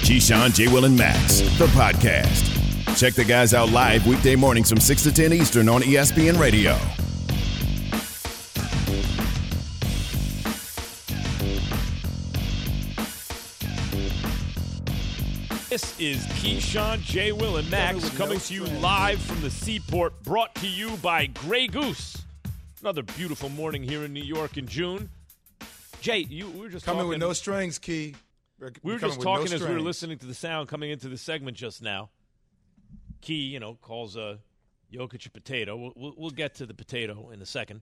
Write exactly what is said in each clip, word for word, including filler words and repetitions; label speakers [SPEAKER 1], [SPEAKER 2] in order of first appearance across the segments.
[SPEAKER 1] Keyshawn, J. Will, and Max, the podcast. Check the guys out live weekday mornings from six to ten Eastern on E S P N Radio.
[SPEAKER 2] This is Keyshawn, J. Will, and Max coming to you live from the Seaport, brought to you by Grey Goose. Another beautiful morning here in New York in June. Jay, you we were just
[SPEAKER 3] coming
[SPEAKER 2] talking,
[SPEAKER 3] with no strings, Key.
[SPEAKER 2] We're we were just talking no as we were listening to the sound coming into the segment just now. Key, you know, calls uh, Jokic a potato. We'll, we'll, we'll get to the potato in a second.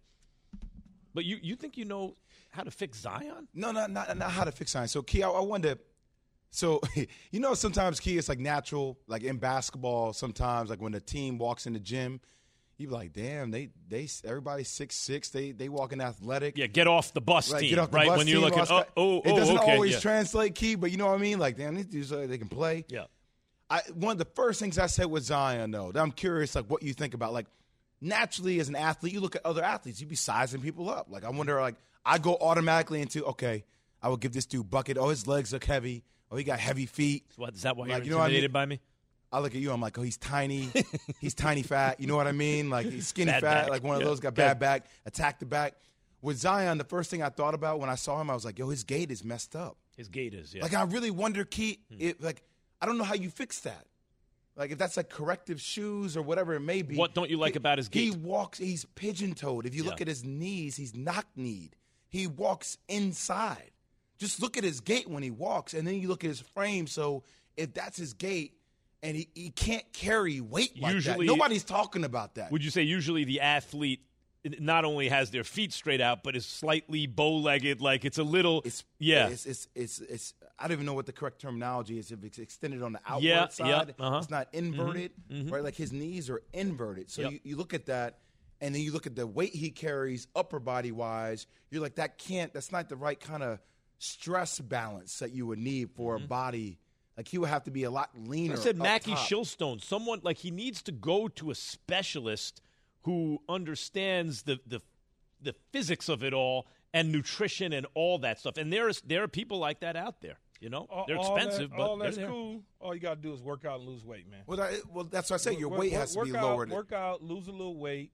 [SPEAKER 2] But you, you think you know how to fix Zion?
[SPEAKER 3] No, not not, not how to fix Zion. So, Key, I, I wonder. So, you know, sometimes, Key, it's like natural, like in basketball. Sometimes, like when a team walks in the gym, you be like, damn, they they everybody's six six. They they walking athletic.
[SPEAKER 2] Yeah, get off the bus
[SPEAKER 3] like,
[SPEAKER 2] team,
[SPEAKER 3] get off the
[SPEAKER 2] right?
[SPEAKER 3] Bus
[SPEAKER 2] when
[SPEAKER 3] team,
[SPEAKER 2] you're looking, oh, oh,
[SPEAKER 3] it doesn't
[SPEAKER 2] oh, okay,
[SPEAKER 3] always
[SPEAKER 2] yeah.
[SPEAKER 3] translate, Key, but you know what I mean? Like, damn, these dudes, uh, they can play.
[SPEAKER 2] Yeah.
[SPEAKER 3] I one of the first things I said with Zion, though, that I'm curious, like, what you think about. Like, naturally, as an athlete, you look at other athletes, you be sizing people up. Like, I wonder, like, I go automatically into, okay, I would give this dude bucket. Oh, his legs look heavy. Oh, he got heavy feet.
[SPEAKER 2] So what, is that why
[SPEAKER 3] like,
[SPEAKER 2] you're
[SPEAKER 3] you know
[SPEAKER 2] intimidated
[SPEAKER 3] what I
[SPEAKER 2] by
[SPEAKER 3] mean?
[SPEAKER 2] me?
[SPEAKER 3] I look at you, I'm like, oh, he's tiny. He's tiny fat. You know what I mean? Like, he's skinny
[SPEAKER 2] Bad
[SPEAKER 3] fat.
[SPEAKER 2] back.
[SPEAKER 3] Like one of
[SPEAKER 2] Yeah.
[SPEAKER 3] those got bad back, attack the back. With Zion, the first thing I thought about when I saw him, I was like, yo, his gait is messed up.
[SPEAKER 2] His gait is, yeah.
[SPEAKER 3] Like, I really wonder, Keith, hmm. if, like, I don't know how you fix that. Like, if that's like corrective shoes or whatever it may be.
[SPEAKER 2] What don't you like
[SPEAKER 3] he,
[SPEAKER 2] about his gait?
[SPEAKER 3] He walks, he's pigeon-toed. If you yeah. look at his knees, he's knock-kneed. He walks inside. Just look at his gait when he walks, and then you look at his frame. So if that's his gait, and he, he can't carry weight like
[SPEAKER 2] usually,
[SPEAKER 3] that. Nobody's talking about that.
[SPEAKER 2] Would you say usually the athlete not only has their feet straight out, but is slightly bow-legged, like it's a little
[SPEAKER 3] it's, –
[SPEAKER 2] yeah.
[SPEAKER 3] It's, it's, it's, it's – I don't even know what the correct terminology is. If it's extended on the outward
[SPEAKER 2] yeah,
[SPEAKER 3] side,
[SPEAKER 2] yep, uh-huh.
[SPEAKER 3] it's not inverted,
[SPEAKER 2] mm-hmm,
[SPEAKER 3] right? Like his knees are inverted. So
[SPEAKER 2] yep.
[SPEAKER 3] you, you look at that, and then you look at the weight he carries upper body-wise. You're like, that can't – that's not the right kind of stress balance that you would need for mm-hmm. a body – like, he would have to be a lot leaner.
[SPEAKER 2] I said Mackie
[SPEAKER 3] top.
[SPEAKER 2] Shilstone, someone, like, he needs to go to a specialist who understands the, the the physics of it all and nutrition and all that stuff. And there is there are people like that out there, you know?
[SPEAKER 4] All,
[SPEAKER 2] they're
[SPEAKER 4] all
[SPEAKER 2] expensive,
[SPEAKER 4] that,
[SPEAKER 2] but
[SPEAKER 4] all that's
[SPEAKER 2] they're there.
[SPEAKER 4] cool. All you got to do is work out and lose weight, man.
[SPEAKER 3] Well, that, well that's what I say. Your
[SPEAKER 4] work,
[SPEAKER 3] weight
[SPEAKER 4] work,
[SPEAKER 3] has
[SPEAKER 4] work
[SPEAKER 3] to be
[SPEAKER 4] out,
[SPEAKER 3] lowered.
[SPEAKER 4] Work out, lose a little weight,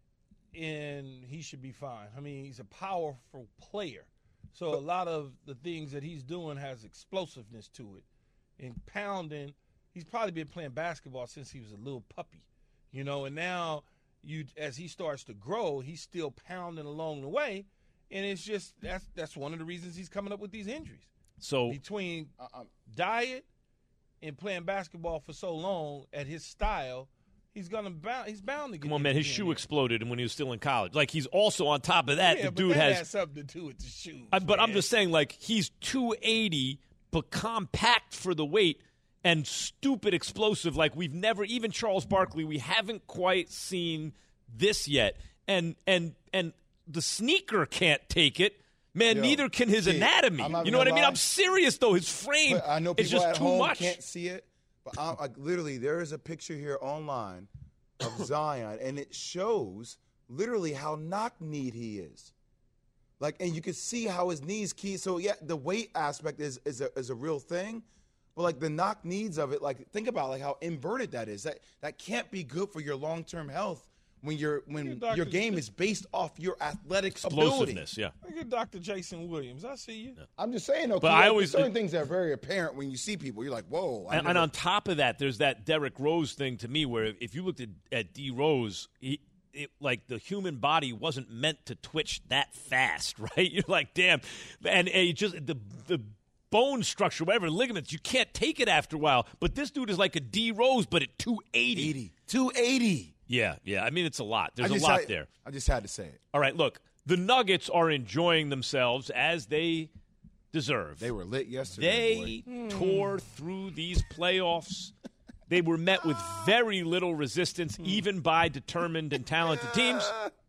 [SPEAKER 4] and he should be fine. I mean, he's a powerful player. So a lot of the things that he's doing has explosiveness to it. And pounding, he's probably been playing basketball since he was a little puppy, you know. And now, you as he starts to grow, he's still pounding along the way, and it's just that's that's one of the reasons he's coming up with these injuries.
[SPEAKER 2] So
[SPEAKER 4] between uh, diet and playing basketball for so long at his style, he's gonna bound. He's bound to get.
[SPEAKER 2] Come on, man! His shoe exploded, and when he was still in college, like he's also on top of that.
[SPEAKER 4] Yeah,
[SPEAKER 2] the
[SPEAKER 4] but
[SPEAKER 2] dude
[SPEAKER 4] that
[SPEAKER 2] has,
[SPEAKER 4] has something to do with the shoes.
[SPEAKER 2] I, but
[SPEAKER 4] man.
[SPEAKER 2] I'm just saying, like he's two eighty. But compact for the weight and stupid explosive like we've never, even Charles Barkley, we haven't quite seen this yet. And and and the sneaker can't take it. Man, Yo, neither can his see, anatomy. You know what I mean? Lie. I'm serious, though. His frame
[SPEAKER 3] I know people
[SPEAKER 2] is just
[SPEAKER 3] at
[SPEAKER 2] too
[SPEAKER 3] home
[SPEAKER 2] much.
[SPEAKER 3] Can't see it, but I'm, like, literally there is a picture here online of Zion, and it shows literally how knock-kneed he is. Like, and you can see how his knees key. So, yeah, the weight aspect is is a, is a real thing. But, like, the knock needs of it, like, think about, like, how inverted that is. That that can't be good for your long-term health when you're when your game is based off your athletic
[SPEAKER 2] explosiveness,
[SPEAKER 3] ability.
[SPEAKER 2] Yeah.
[SPEAKER 4] Look at Doctor Jason Williams. I see you.
[SPEAKER 3] Yeah. I'm just saying, though,
[SPEAKER 2] but I always,
[SPEAKER 3] certain things that are very apparent when you see people. You're like, whoa. I
[SPEAKER 2] and,
[SPEAKER 3] never...
[SPEAKER 2] and on top of that, there's that Derrick Rose thing to me where if you looked at, at D. Rose, he – It, like the human body wasn't meant to twitch that fast, right? You're like, damn, and, and just the the bone structure, whatever ligaments, you can't take it after a while. But this dude is like a D Rose, but at two eighty.
[SPEAKER 3] two eighty.
[SPEAKER 2] Yeah, yeah. I mean, it's a lot. There's a
[SPEAKER 3] had,
[SPEAKER 2] lot there.
[SPEAKER 3] I just had to say it.
[SPEAKER 2] All right, look, the Nuggets are enjoying themselves as they deserve.
[SPEAKER 3] They were lit yesterday.
[SPEAKER 2] They boy. tore through these playoffs. They were met with very little resistance, even by determined and talented teams.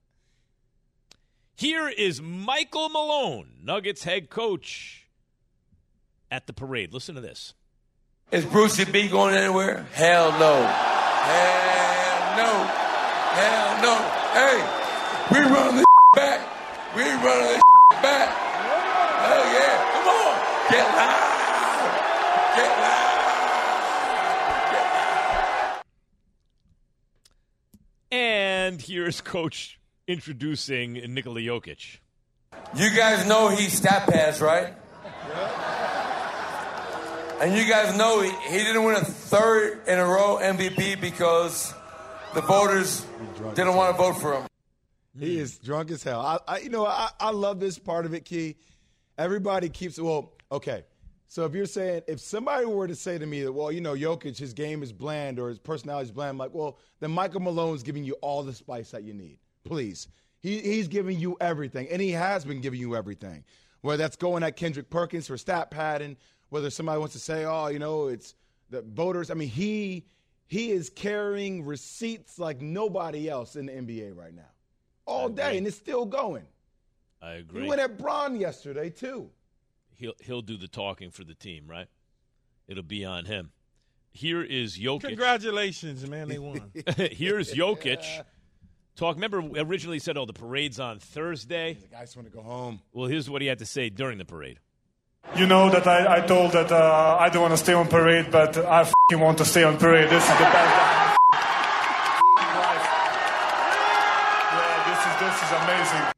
[SPEAKER 2] Here is Michael Malone, Nuggets head coach, at the parade. Listen to this.
[SPEAKER 5] Is Brucey B going anywhere? Hell no. Hell no. Hell no. Hey, we run this back. We run this back. Oh, yeah. Come on. Get loud. Get loud.
[SPEAKER 2] And here's Coach introducing Nikola Jokic.
[SPEAKER 5] You guys know he stat pads, right? And you guys know he, he didn't win a third in a row M V P because the voters didn't want to vote for him.
[SPEAKER 3] He is drunk as hell. I, I you know, I, I love this part of it, Key. Everybody keeps, well, okay. So if you're saying, if somebody were to say to me that, well, you know, Jokic, his game is bland or his personality is bland, I'm like, well, then Michael Malone's giving you all the spice that you need. Please. He, he's giving you everything, and he has been giving you everything. Whether that's going at Kendrick Perkins for stat padding, whether somebody wants to say, oh, you know, it's the voters. I mean, he he is carrying receipts like nobody else in the N B A right now. All day, and it's still going.
[SPEAKER 2] I agree.
[SPEAKER 3] He went at Bron yesterday, too.
[SPEAKER 2] He'll he'll do the talking for the team, right? It'll be on him. Here is Jokic.
[SPEAKER 4] Congratulations, man, they won.
[SPEAKER 2] Here's Jokic. Talk. Remember, originally he said, oh, the parade's on Thursday.
[SPEAKER 3] The guys want to go home.
[SPEAKER 2] Well, here's what he had to say during the parade.
[SPEAKER 6] You know that I, I told that uh, I don't want to stay on parade, but I f***ing want to stay on parade. This is the best. Yeah, this is this is amazing.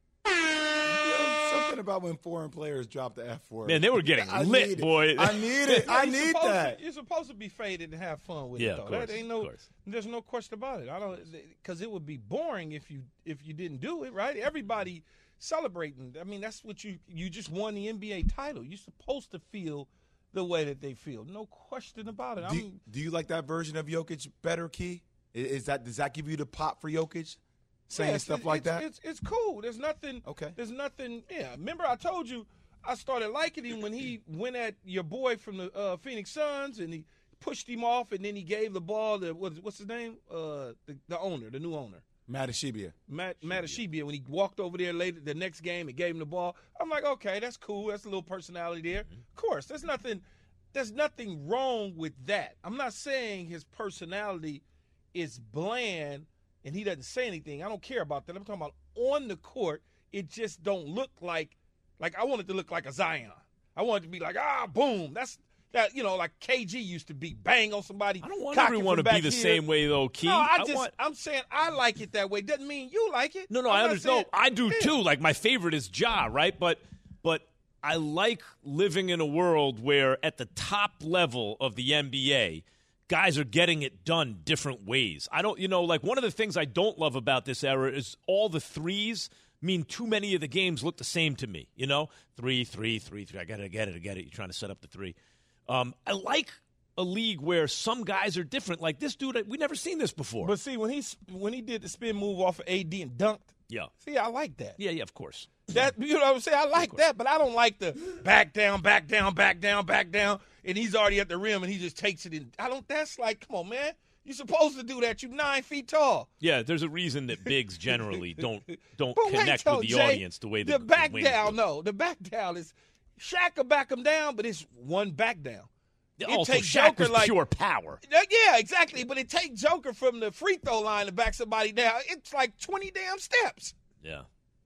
[SPEAKER 3] Something about when foreign players drop the F word.
[SPEAKER 2] Man, they were getting
[SPEAKER 3] I
[SPEAKER 2] lit,
[SPEAKER 3] need it.
[SPEAKER 2] boy.
[SPEAKER 3] I need it. I
[SPEAKER 4] You're
[SPEAKER 3] need
[SPEAKER 4] supposed
[SPEAKER 3] that.
[SPEAKER 4] To, you're supposed to be faded and have fun with
[SPEAKER 2] Yeah,
[SPEAKER 4] it, though.
[SPEAKER 2] of course,
[SPEAKER 4] That ain't no,
[SPEAKER 2] of course.
[SPEAKER 4] There's no question about it. I don't, because it would be boring if you if you didn't do it, right? Everybody celebrating. I mean, that's what you you just won the N B A title. You're supposed to feel the way that they feel. No question about it.
[SPEAKER 3] Do,
[SPEAKER 4] I'm,
[SPEAKER 3] do you like that version of Jokic better, Key? Is, is that does that give you the pop for Jokic? Saying
[SPEAKER 4] yeah,
[SPEAKER 3] stuff
[SPEAKER 4] it's,
[SPEAKER 3] like
[SPEAKER 4] it's,
[SPEAKER 3] that?
[SPEAKER 4] It's, it's cool. There's nothing.
[SPEAKER 3] Okay.
[SPEAKER 4] There's nothing. Yeah. Remember, I told you I started liking him when he went at your boy from the uh, Phoenix Suns and he pushed him off and then he gave the ball to what's, what's his name? Uh, the, the owner, the new owner.
[SPEAKER 3] Matashibia.
[SPEAKER 4] Matt Matashibia, when he walked over there later the next game and gave him the ball, I'm like, okay, that's cool. That's a little personality there. Mm-hmm. Of course, there's nothing. There's nothing wrong with that. I'm not saying his personality is bland and he doesn't say anything. I don't care about that. I'm talking about on the court. It just don't look like like I want it to look like a Zion. I want it to be like ah boom. That's that you know like K G used to be bang on somebody.
[SPEAKER 2] I don't want
[SPEAKER 4] cock it
[SPEAKER 2] everyone to
[SPEAKER 4] from
[SPEAKER 2] be
[SPEAKER 4] back
[SPEAKER 2] the
[SPEAKER 4] here.
[SPEAKER 2] same way, though, Key.
[SPEAKER 4] No, I
[SPEAKER 2] I
[SPEAKER 4] just
[SPEAKER 2] want-
[SPEAKER 4] I'm saying I like it that way. Doesn't mean you like it.
[SPEAKER 2] No, no,
[SPEAKER 4] I'm
[SPEAKER 2] I
[SPEAKER 4] not
[SPEAKER 2] understand.
[SPEAKER 4] saying-
[SPEAKER 2] No, I do
[SPEAKER 4] Yeah.
[SPEAKER 2] too. Like my favorite is Ja, right? But but I like living in a world where at the top level of the N B A, guys are getting it done different ways. I don't, you know, like one of the things I don't love about this era is all the threes mean too many of the games look the same to me. You know, three, three, three, three. I got it, I get it, I get it. You're trying to set up the three. Um, I like a league where some guys are different. Like this dude, we never seen this before.
[SPEAKER 4] But see, when he when he did the spin move off of A D and dunked,
[SPEAKER 2] yeah,
[SPEAKER 4] see, I like that.
[SPEAKER 2] yeah, yeah. Of course.
[SPEAKER 4] That you know what I'm saying? I like that, but I don't like the back down, back down, back down, back down, and he's already at the rim and he just takes it in. I don't. That's like, come on, man. You're supposed to do that. You're nine feet tall.
[SPEAKER 2] Yeah, there's a reason that bigs generally don't don't
[SPEAKER 4] But wait,
[SPEAKER 2] connect
[SPEAKER 4] though,
[SPEAKER 2] with the
[SPEAKER 4] Jay,
[SPEAKER 2] audience the way
[SPEAKER 4] the
[SPEAKER 2] that
[SPEAKER 4] back
[SPEAKER 2] wings
[SPEAKER 4] down.
[SPEAKER 2] do.
[SPEAKER 4] No, the back down is Shaq will back him down, but it's one back down. It
[SPEAKER 2] Also,
[SPEAKER 4] takes
[SPEAKER 2] Shaq
[SPEAKER 4] Joker
[SPEAKER 2] was
[SPEAKER 4] like
[SPEAKER 2] pure power.
[SPEAKER 4] yeah, exactly. But it takes Joker from the free throw line to back somebody down. It's like twenty damn steps.
[SPEAKER 2] Yeah.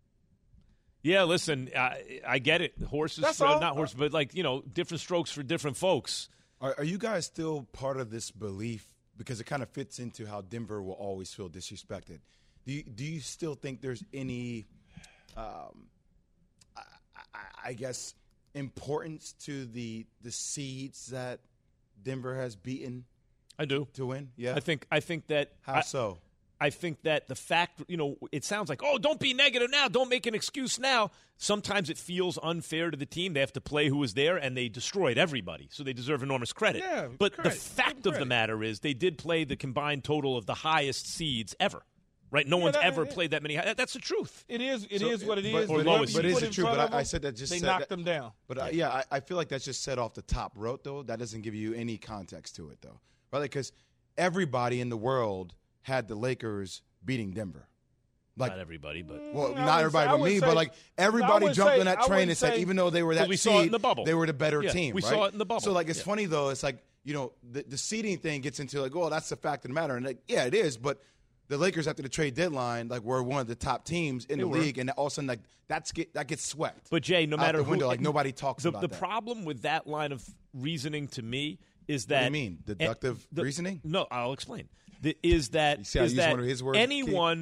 [SPEAKER 2] Yeah, listen, I, I get it. Horses,
[SPEAKER 4] That's
[SPEAKER 2] uh,
[SPEAKER 4] all.
[SPEAKER 2] not horses, but like, you know, different strokes for different folks.
[SPEAKER 3] Are, are you guys still part of this belief? Because it kind of fits into how Denver will always feel disrespected. Do you, do you still think there's any, um, I, I, I guess, importance to the the seeds that Denver has beaten
[SPEAKER 2] I do.
[SPEAKER 3] to win? Yeah.
[SPEAKER 2] I think I think that
[SPEAKER 3] How
[SPEAKER 2] I,
[SPEAKER 3] so?
[SPEAKER 2] I think that the fact, you know, it sounds like, oh, don't be negative now. Don't make an excuse now. Sometimes it feels unfair to the team. They have to play who was there, and they destroyed everybody. So they deserve enormous credit.
[SPEAKER 4] Yeah,
[SPEAKER 2] but
[SPEAKER 4] credit.
[SPEAKER 2] the fact
[SPEAKER 4] Give
[SPEAKER 2] of the
[SPEAKER 4] credit.
[SPEAKER 2] matter is they did play the combined total of the highest seeds ever. Right? No
[SPEAKER 4] Yeah,
[SPEAKER 2] one's
[SPEAKER 4] that-
[SPEAKER 2] ever
[SPEAKER 4] yeah.
[SPEAKER 2] played that many. That, that's the truth.
[SPEAKER 4] It is. It
[SPEAKER 3] So,
[SPEAKER 4] is what it
[SPEAKER 3] but-
[SPEAKER 4] is.
[SPEAKER 2] Or
[SPEAKER 4] but
[SPEAKER 2] lowest
[SPEAKER 4] whatever you
[SPEAKER 3] But is
[SPEAKER 4] put
[SPEAKER 3] it
[SPEAKER 4] in
[SPEAKER 3] true?
[SPEAKER 4] front
[SPEAKER 3] But
[SPEAKER 4] of
[SPEAKER 3] I, I
[SPEAKER 4] them,
[SPEAKER 3] said that just
[SPEAKER 4] they
[SPEAKER 3] said
[SPEAKER 4] knocked
[SPEAKER 3] that,
[SPEAKER 4] them down.
[SPEAKER 3] But uh, yeah, I, I feel like that's just set off the top rope, though. That doesn't give you any context to it, though, right? Because everybody in the world had the Lakers beating Denver. Like,
[SPEAKER 2] Not everybody, but
[SPEAKER 3] well,
[SPEAKER 4] Mm, I
[SPEAKER 3] not
[SPEAKER 4] would
[SPEAKER 3] everybody
[SPEAKER 4] say- I
[SPEAKER 3] but
[SPEAKER 4] would
[SPEAKER 3] me,
[SPEAKER 4] say-
[SPEAKER 3] but like
[SPEAKER 4] I
[SPEAKER 3] everybody
[SPEAKER 4] would
[SPEAKER 3] jumped
[SPEAKER 4] say-
[SPEAKER 3] on that
[SPEAKER 4] I
[SPEAKER 3] train
[SPEAKER 4] wouldn't
[SPEAKER 3] and said,
[SPEAKER 4] say-
[SPEAKER 3] even though they were that
[SPEAKER 2] we
[SPEAKER 3] seed,
[SPEAKER 2] saw it in the bubble.
[SPEAKER 3] they were the better
[SPEAKER 2] Yeah,
[SPEAKER 3] team.
[SPEAKER 2] we
[SPEAKER 3] right?
[SPEAKER 2] saw it in the bubble.
[SPEAKER 3] So like, it's
[SPEAKER 2] Yeah.
[SPEAKER 3] funny though. It's like, you know, the, the seeding thing gets into like, oh, that's the fact of the matter, and like, yeah, it is. But the Lakers after the trade deadline, like, were one of the top teams in
[SPEAKER 2] They
[SPEAKER 3] the
[SPEAKER 2] were.
[SPEAKER 3] league, and all of a sudden, like, that's get that gets swept.
[SPEAKER 2] But Jay, no
[SPEAKER 3] out
[SPEAKER 2] matter
[SPEAKER 3] the
[SPEAKER 2] who,
[SPEAKER 3] window, like nobody talks
[SPEAKER 2] the,
[SPEAKER 3] about
[SPEAKER 2] the
[SPEAKER 3] that.
[SPEAKER 2] problem with that line of reasoning to me is
[SPEAKER 3] What do
[SPEAKER 2] that
[SPEAKER 3] you mean? Deductive
[SPEAKER 2] the-
[SPEAKER 3] reasoning?
[SPEAKER 2] No, I'll explain. The, is that
[SPEAKER 3] You see how I
[SPEAKER 2] is
[SPEAKER 3] use
[SPEAKER 2] that
[SPEAKER 3] one of his words,
[SPEAKER 2] anyone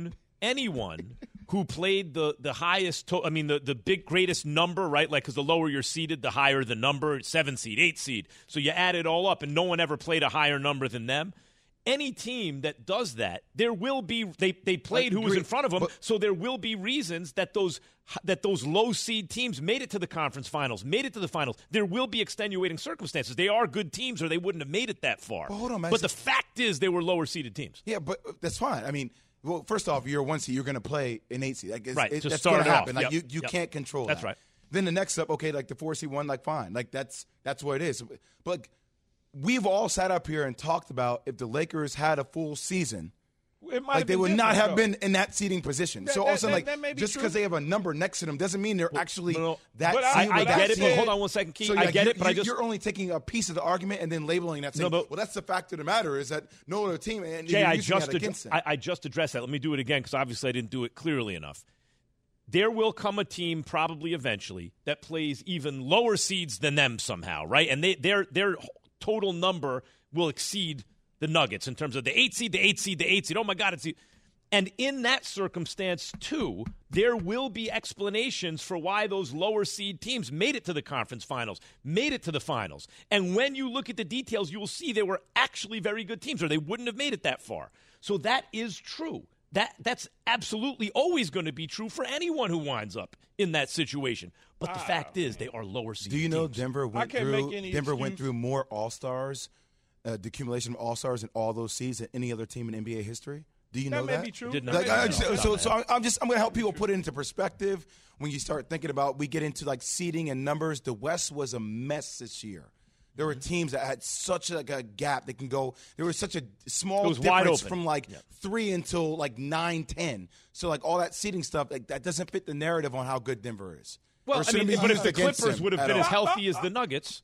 [SPEAKER 2] anyone who played the the highest, to- I mean, the, the big, greatest number, right? Like, because the lower you're seeded, the higher the number, seven seed, eight seed. So you add it all up, and no one ever played a higher number than them. Any team that does that, there will be they they played who was in front of them, so there will be reasons that those that those low seed teams made it to the conference finals, made it to the finals. There will be extenuating circumstances. They are good teams, or they wouldn't have made it that far.
[SPEAKER 3] But hold on, man.
[SPEAKER 2] But the fact is, they were lower seeded teams.
[SPEAKER 3] Yeah, but that's fine. I mean, well, first off, you're a one seed. You're going to play an eight seed. Like, it's,
[SPEAKER 2] Right,
[SPEAKER 3] it,
[SPEAKER 2] to
[SPEAKER 3] that's
[SPEAKER 2] start
[SPEAKER 3] going to
[SPEAKER 2] it off.
[SPEAKER 3] happen. Like
[SPEAKER 2] Yep,
[SPEAKER 3] you, you
[SPEAKER 2] yep.
[SPEAKER 3] can't control
[SPEAKER 2] That's
[SPEAKER 3] that.
[SPEAKER 2] right.
[SPEAKER 3] Then the next up, okay, like the four seed one, like fine, like that's that's what it is. But like, we've all sat up here and talked about if the Lakers had a full season,
[SPEAKER 4] It might
[SPEAKER 3] like
[SPEAKER 4] have
[SPEAKER 3] they
[SPEAKER 4] been
[SPEAKER 3] would not
[SPEAKER 4] different,
[SPEAKER 3] have
[SPEAKER 4] though.
[SPEAKER 3] been in that seating position.
[SPEAKER 4] That-
[SPEAKER 3] so
[SPEAKER 4] that-
[SPEAKER 3] also,
[SPEAKER 4] that-
[SPEAKER 3] like,
[SPEAKER 4] that may be
[SPEAKER 3] just
[SPEAKER 4] true.
[SPEAKER 3] because they have a number next to them doesn't mean they're actually
[SPEAKER 2] no,
[SPEAKER 3] that
[SPEAKER 4] but I-
[SPEAKER 3] seed.
[SPEAKER 2] I, I
[SPEAKER 3] with that
[SPEAKER 2] get it, but
[SPEAKER 3] seed.
[SPEAKER 2] hold on one second, Keith.
[SPEAKER 3] So,
[SPEAKER 2] I
[SPEAKER 3] like,
[SPEAKER 2] get
[SPEAKER 3] you're,
[SPEAKER 2] it, but I just
[SPEAKER 3] you're only taking a piece of the argument and then labeling that. Saying,
[SPEAKER 2] No, but-
[SPEAKER 3] well, that's the fact of the matter is that no other team. And
[SPEAKER 2] Jay,
[SPEAKER 3] you're
[SPEAKER 2] I
[SPEAKER 3] using
[SPEAKER 2] just
[SPEAKER 3] that
[SPEAKER 2] ad-
[SPEAKER 3] against them.
[SPEAKER 2] I, I just addressed that. Let me do it again because obviously I didn't do it clearly enough. There will come a team probably eventually that plays even lower seeds than them somehow, right? And they their their total number will exceed the Nuggets in terms of the eight seed, the eight seed, the eight seed. Oh my God, it's and in that circumstance too, there will be explanations for why those lower seed teams made it to the conference finals, made it to the finals. And when you look at the details, you will see they were actually very good teams, or they wouldn't have made it that far. So that is true. That that's absolutely always going to be true for anyone who winds up in that situation. But the fact is, they are lower seed.
[SPEAKER 3] Do you know
[SPEAKER 2] teams.
[SPEAKER 3] Denver went
[SPEAKER 4] can't
[SPEAKER 3] through
[SPEAKER 4] make any
[SPEAKER 3] Denver went
[SPEAKER 4] excuse.
[SPEAKER 3] through more All Stars, uh, the accumulation of All Stars in all those seeds than any other team in N B A history? Do you
[SPEAKER 4] That
[SPEAKER 3] know
[SPEAKER 4] may
[SPEAKER 3] that?
[SPEAKER 4] be true.
[SPEAKER 2] Did not
[SPEAKER 3] Like,
[SPEAKER 2] know
[SPEAKER 3] I,
[SPEAKER 2] that.
[SPEAKER 3] so, so, so I'm- I'm just I'm going to help people put it into perspective. When you start thinking about, we get into like seeding and numbers. The West was a mess this year. There were teams that had such like a gap that can go. There was such a small
[SPEAKER 2] It was wide
[SPEAKER 3] difference
[SPEAKER 2] open.
[SPEAKER 3] from like three until like nine, ten. So like all that seeding stuff, like that doesn't fit the narrative on how good Denver is.
[SPEAKER 2] Well,
[SPEAKER 3] Or
[SPEAKER 2] I
[SPEAKER 3] shouldn't
[SPEAKER 2] mean,
[SPEAKER 3] be
[SPEAKER 2] but if
[SPEAKER 3] used
[SPEAKER 2] the
[SPEAKER 3] against
[SPEAKER 2] Clippers
[SPEAKER 3] them
[SPEAKER 2] would have
[SPEAKER 3] at
[SPEAKER 2] been as
[SPEAKER 3] all.
[SPEAKER 2] healthy as the Nuggets,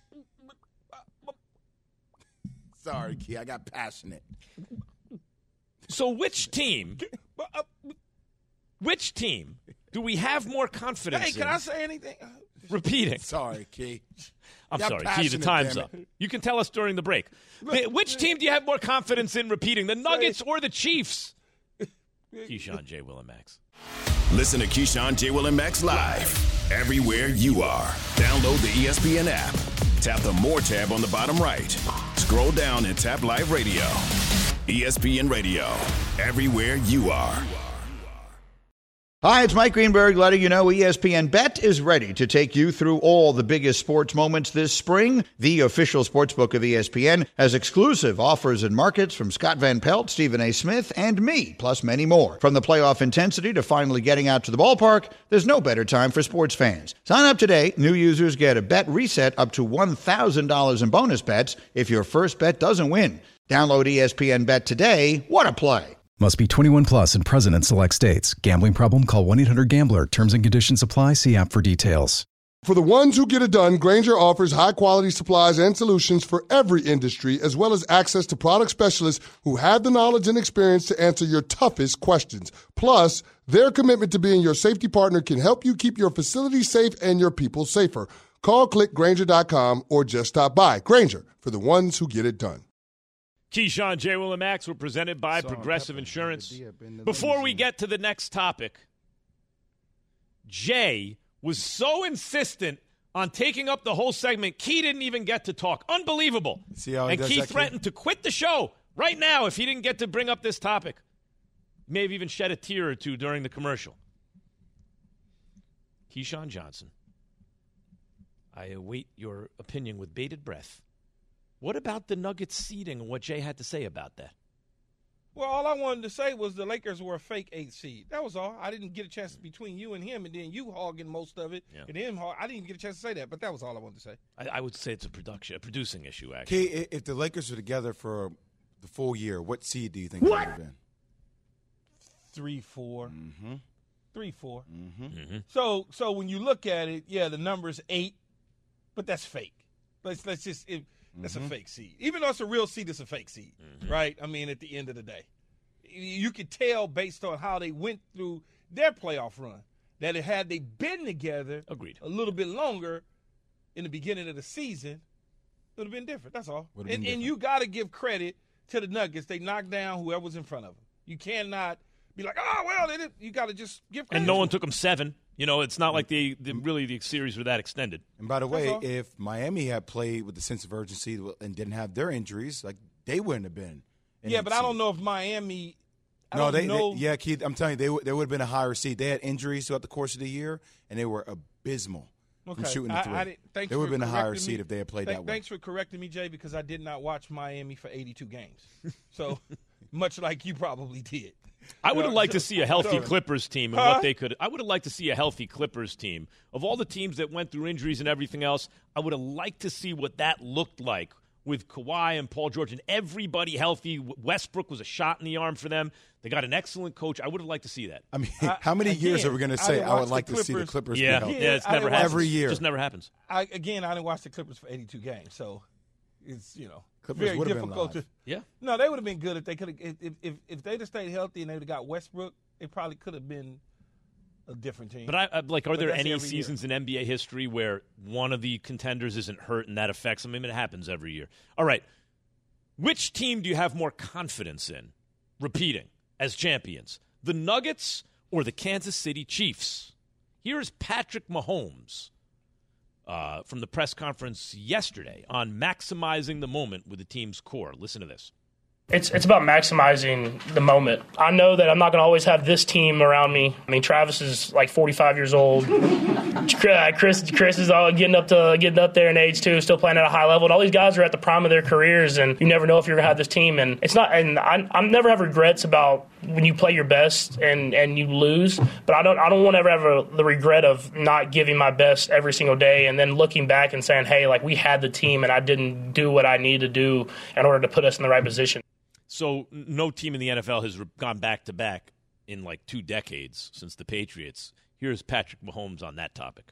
[SPEAKER 3] Sorry, Key, I got passionate.
[SPEAKER 2] so which team, which team do we have more confidence
[SPEAKER 4] Hey,
[SPEAKER 2] in?
[SPEAKER 4] can I say anything?
[SPEAKER 2] Repeating.
[SPEAKER 3] Sorry, Key.
[SPEAKER 2] I'm
[SPEAKER 3] Got
[SPEAKER 2] sorry, Key, the
[SPEAKER 3] passionate,
[SPEAKER 2] time's
[SPEAKER 3] damn
[SPEAKER 2] up. You can tell us during the break. Which team do you have more confidence in repeating, the Nuggets or the Chiefs? Keyshawn, J. Will, and Max.
[SPEAKER 1] Listen to Keyshawn, J. Will, and Max live everywhere you are. Download the E S P N app. Tap the More tab on the bottom right. Scroll down and tap Live Radio. E S P N Radio, everywhere you are.
[SPEAKER 7] Hi, it's Mike Greenberg letting you know E S P N Bet is ready to take you through all the biggest sports moments this spring. The official sportsbook of E S P N has exclusive offers and markets from Scott Van Pelt, Stephen A. Smith, and me, plus many more. From the playoff intensity to finally getting out to the ballpark, there's no better time for sports fans. Sign up today. New users get a bet reset up to one thousand dollars in bonus bets if your first bet doesn't win. Download E S P N Bet today. What a play.
[SPEAKER 8] Must be twenty-one plus and present in select states. Gambling problem? Call one eight hundred gambler. Terms and conditions apply. See app for details.
[SPEAKER 9] For the ones who get it done, Grainger offers high-quality supplies and solutions for every industry, as well as access to product specialists who have the knowledge and experience to answer your toughest questions. Plus, their commitment to being your safety partner can help you keep your facility safe and your people safer. Call click Grainger dot com or just stop by. Grainger, for the ones who get it done.
[SPEAKER 2] Keyshawn, J. Will, and Max were presented by
[SPEAKER 3] Salt and
[SPEAKER 2] Progressive
[SPEAKER 3] pepper,
[SPEAKER 2] Insurance.
[SPEAKER 3] the dip in the
[SPEAKER 2] Before we
[SPEAKER 3] limousine.
[SPEAKER 2] get to the next topic, Jay was so insistent on taking up the whole segment, Key didn't even get to talk. Unbelievable.
[SPEAKER 3] See how he
[SPEAKER 2] and
[SPEAKER 3] does
[SPEAKER 2] Key
[SPEAKER 3] that, Key?
[SPEAKER 2] threatened to quit the show right now if he didn't get to bring up this topic. May have even shed a tear or two during the commercial. Keyshawn Johnson, I await your opinion with bated breath. What about the Nuggets seeding and what Jay had to say about that?
[SPEAKER 4] Well, all I wanted to say was the Lakers were a fake eight seed. That was all. I didn't get a chance between you and him, and then you hogging most of it,
[SPEAKER 2] Yeah.
[SPEAKER 4] and him hog- I didn't even get a chance to say that, but that was all I wanted to say.
[SPEAKER 2] I, I would say it's a production, a producing issue, actually.
[SPEAKER 3] Key, i- if the Lakers were together for the full year, what seed do you think they would have been?
[SPEAKER 4] Three, four.
[SPEAKER 3] Mm-hmm.
[SPEAKER 4] Three, four.
[SPEAKER 2] Mm-hmm.
[SPEAKER 4] So, so when you look at it, yeah, the number's eight, but that's fake. Let's let's just it, that's
[SPEAKER 3] Mm-hmm.
[SPEAKER 4] a fake seed. Even though it's a real seed, it's a fake seed, right? I mean, at the end of the day, you could tell based on how they went through their playoff run that it, had they been together,
[SPEAKER 2] Agreed.
[SPEAKER 4] a little bit longer in the beginning of the season, it would have been different. That's all.
[SPEAKER 3] Would have
[SPEAKER 4] And,
[SPEAKER 3] been
[SPEAKER 4] and you got to give credit to the Nuggets. They knocked down whoever was in front of them. You cannot be like, oh, well, they didn't. You got to just give credit.
[SPEAKER 2] And no one took them seven. You know, it's not like they, they really the series were that extended.
[SPEAKER 3] And by the way, if Miami had played with a sense of urgency and didn't have their injuries, like they wouldn't have been.
[SPEAKER 4] Yeah, but I don't know if Miami. I
[SPEAKER 3] no,
[SPEAKER 4] don't
[SPEAKER 3] they,
[SPEAKER 4] know.
[SPEAKER 3] they. Yeah, Keith, I'm telling you, they would. They would have been a higher seed. They had injuries throughout the course of the year, and they were abysmal
[SPEAKER 4] Okay.
[SPEAKER 3] in shooting the three.
[SPEAKER 4] I, I thanks
[SPEAKER 3] they would have been a higher
[SPEAKER 4] correcting
[SPEAKER 3] seed
[SPEAKER 4] me.
[SPEAKER 3] if they had played
[SPEAKER 4] Th-
[SPEAKER 3] that way.
[SPEAKER 4] Thanks for correcting me, Jay, because I did not watch Miami for eighty-two games. So much like you probably did.
[SPEAKER 2] I would have liked to see a healthy
[SPEAKER 4] Sorry.
[SPEAKER 2] Clippers team and
[SPEAKER 4] Huh?
[SPEAKER 2] what they could. I would have liked to see a healthy Clippers team. Of all the teams that went through injuries and everything else, I would have liked to see what that looked like with Kawhi and Paul George and everybody healthy. Westbrook was a shot in the arm for them. They got an excellent coach. I would have liked to see that.
[SPEAKER 3] I mean,
[SPEAKER 4] I-
[SPEAKER 3] how many
[SPEAKER 4] again,
[SPEAKER 3] years are we going to
[SPEAKER 4] I
[SPEAKER 3] say
[SPEAKER 4] didn't
[SPEAKER 3] I would
[SPEAKER 4] watch
[SPEAKER 3] like
[SPEAKER 4] the
[SPEAKER 3] to see the
[SPEAKER 4] Clippers.
[SPEAKER 3] Clippers
[SPEAKER 2] Yeah,
[SPEAKER 3] be
[SPEAKER 2] yeah,
[SPEAKER 3] healthy?
[SPEAKER 2] it's
[SPEAKER 4] I
[SPEAKER 2] never
[SPEAKER 4] didn't watch
[SPEAKER 2] happens.
[SPEAKER 3] Every year.
[SPEAKER 2] It just never happens.
[SPEAKER 4] I, again, I didn't watch the Clippers for eighty-two games, so it's you know
[SPEAKER 3] Clippers
[SPEAKER 4] very
[SPEAKER 3] would have been
[SPEAKER 4] difficult
[SPEAKER 3] live.
[SPEAKER 4] to.
[SPEAKER 2] Yeah.
[SPEAKER 4] No, they would have been good if they could have. If, if if if they'd have stayed healthy and they'd have got Westbrook, it probably could have been a different team.
[SPEAKER 2] But I, I like, are
[SPEAKER 4] But
[SPEAKER 2] there
[SPEAKER 4] that's
[SPEAKER 2] any
[SPEAKER 4] every year.
[SPEAKER 2] seasons in N B A history where one of the contenders isn't hurt and that affects them? I mean, it happens every year. All right. Which team do you have more confidence in repeating as champions? The Nuggets or the Kansas City Chiefs? Here's Patrick Mahomes uh, from the press conference yesterday on maximizing the moment with the team's core. Listen to this.
[SPEAKER 10] It's it's about maximizing the moment. I know that I'm not going to always have this team around me. I mean, Travis is like forty-five years old. Chris Chris is all getting up to getting up there in age too, still playing at a high level. And all these guys are at the prime of their careers, and you never know if you're going to have this team. And it's not. And I I never have regrets about when you play your best and, and you lose. But I don't I don't want to ever have a, the regret of not giving my best every single day, and then looking back and saying, hey, like we had the team and I didn't do what I needed to do in order to put us in the right position.
[SPEAKER 2] So no team in the N F L has re- gone back-to-back in like two decades since the Patriots. Here's Patrick Mahomes on that topic.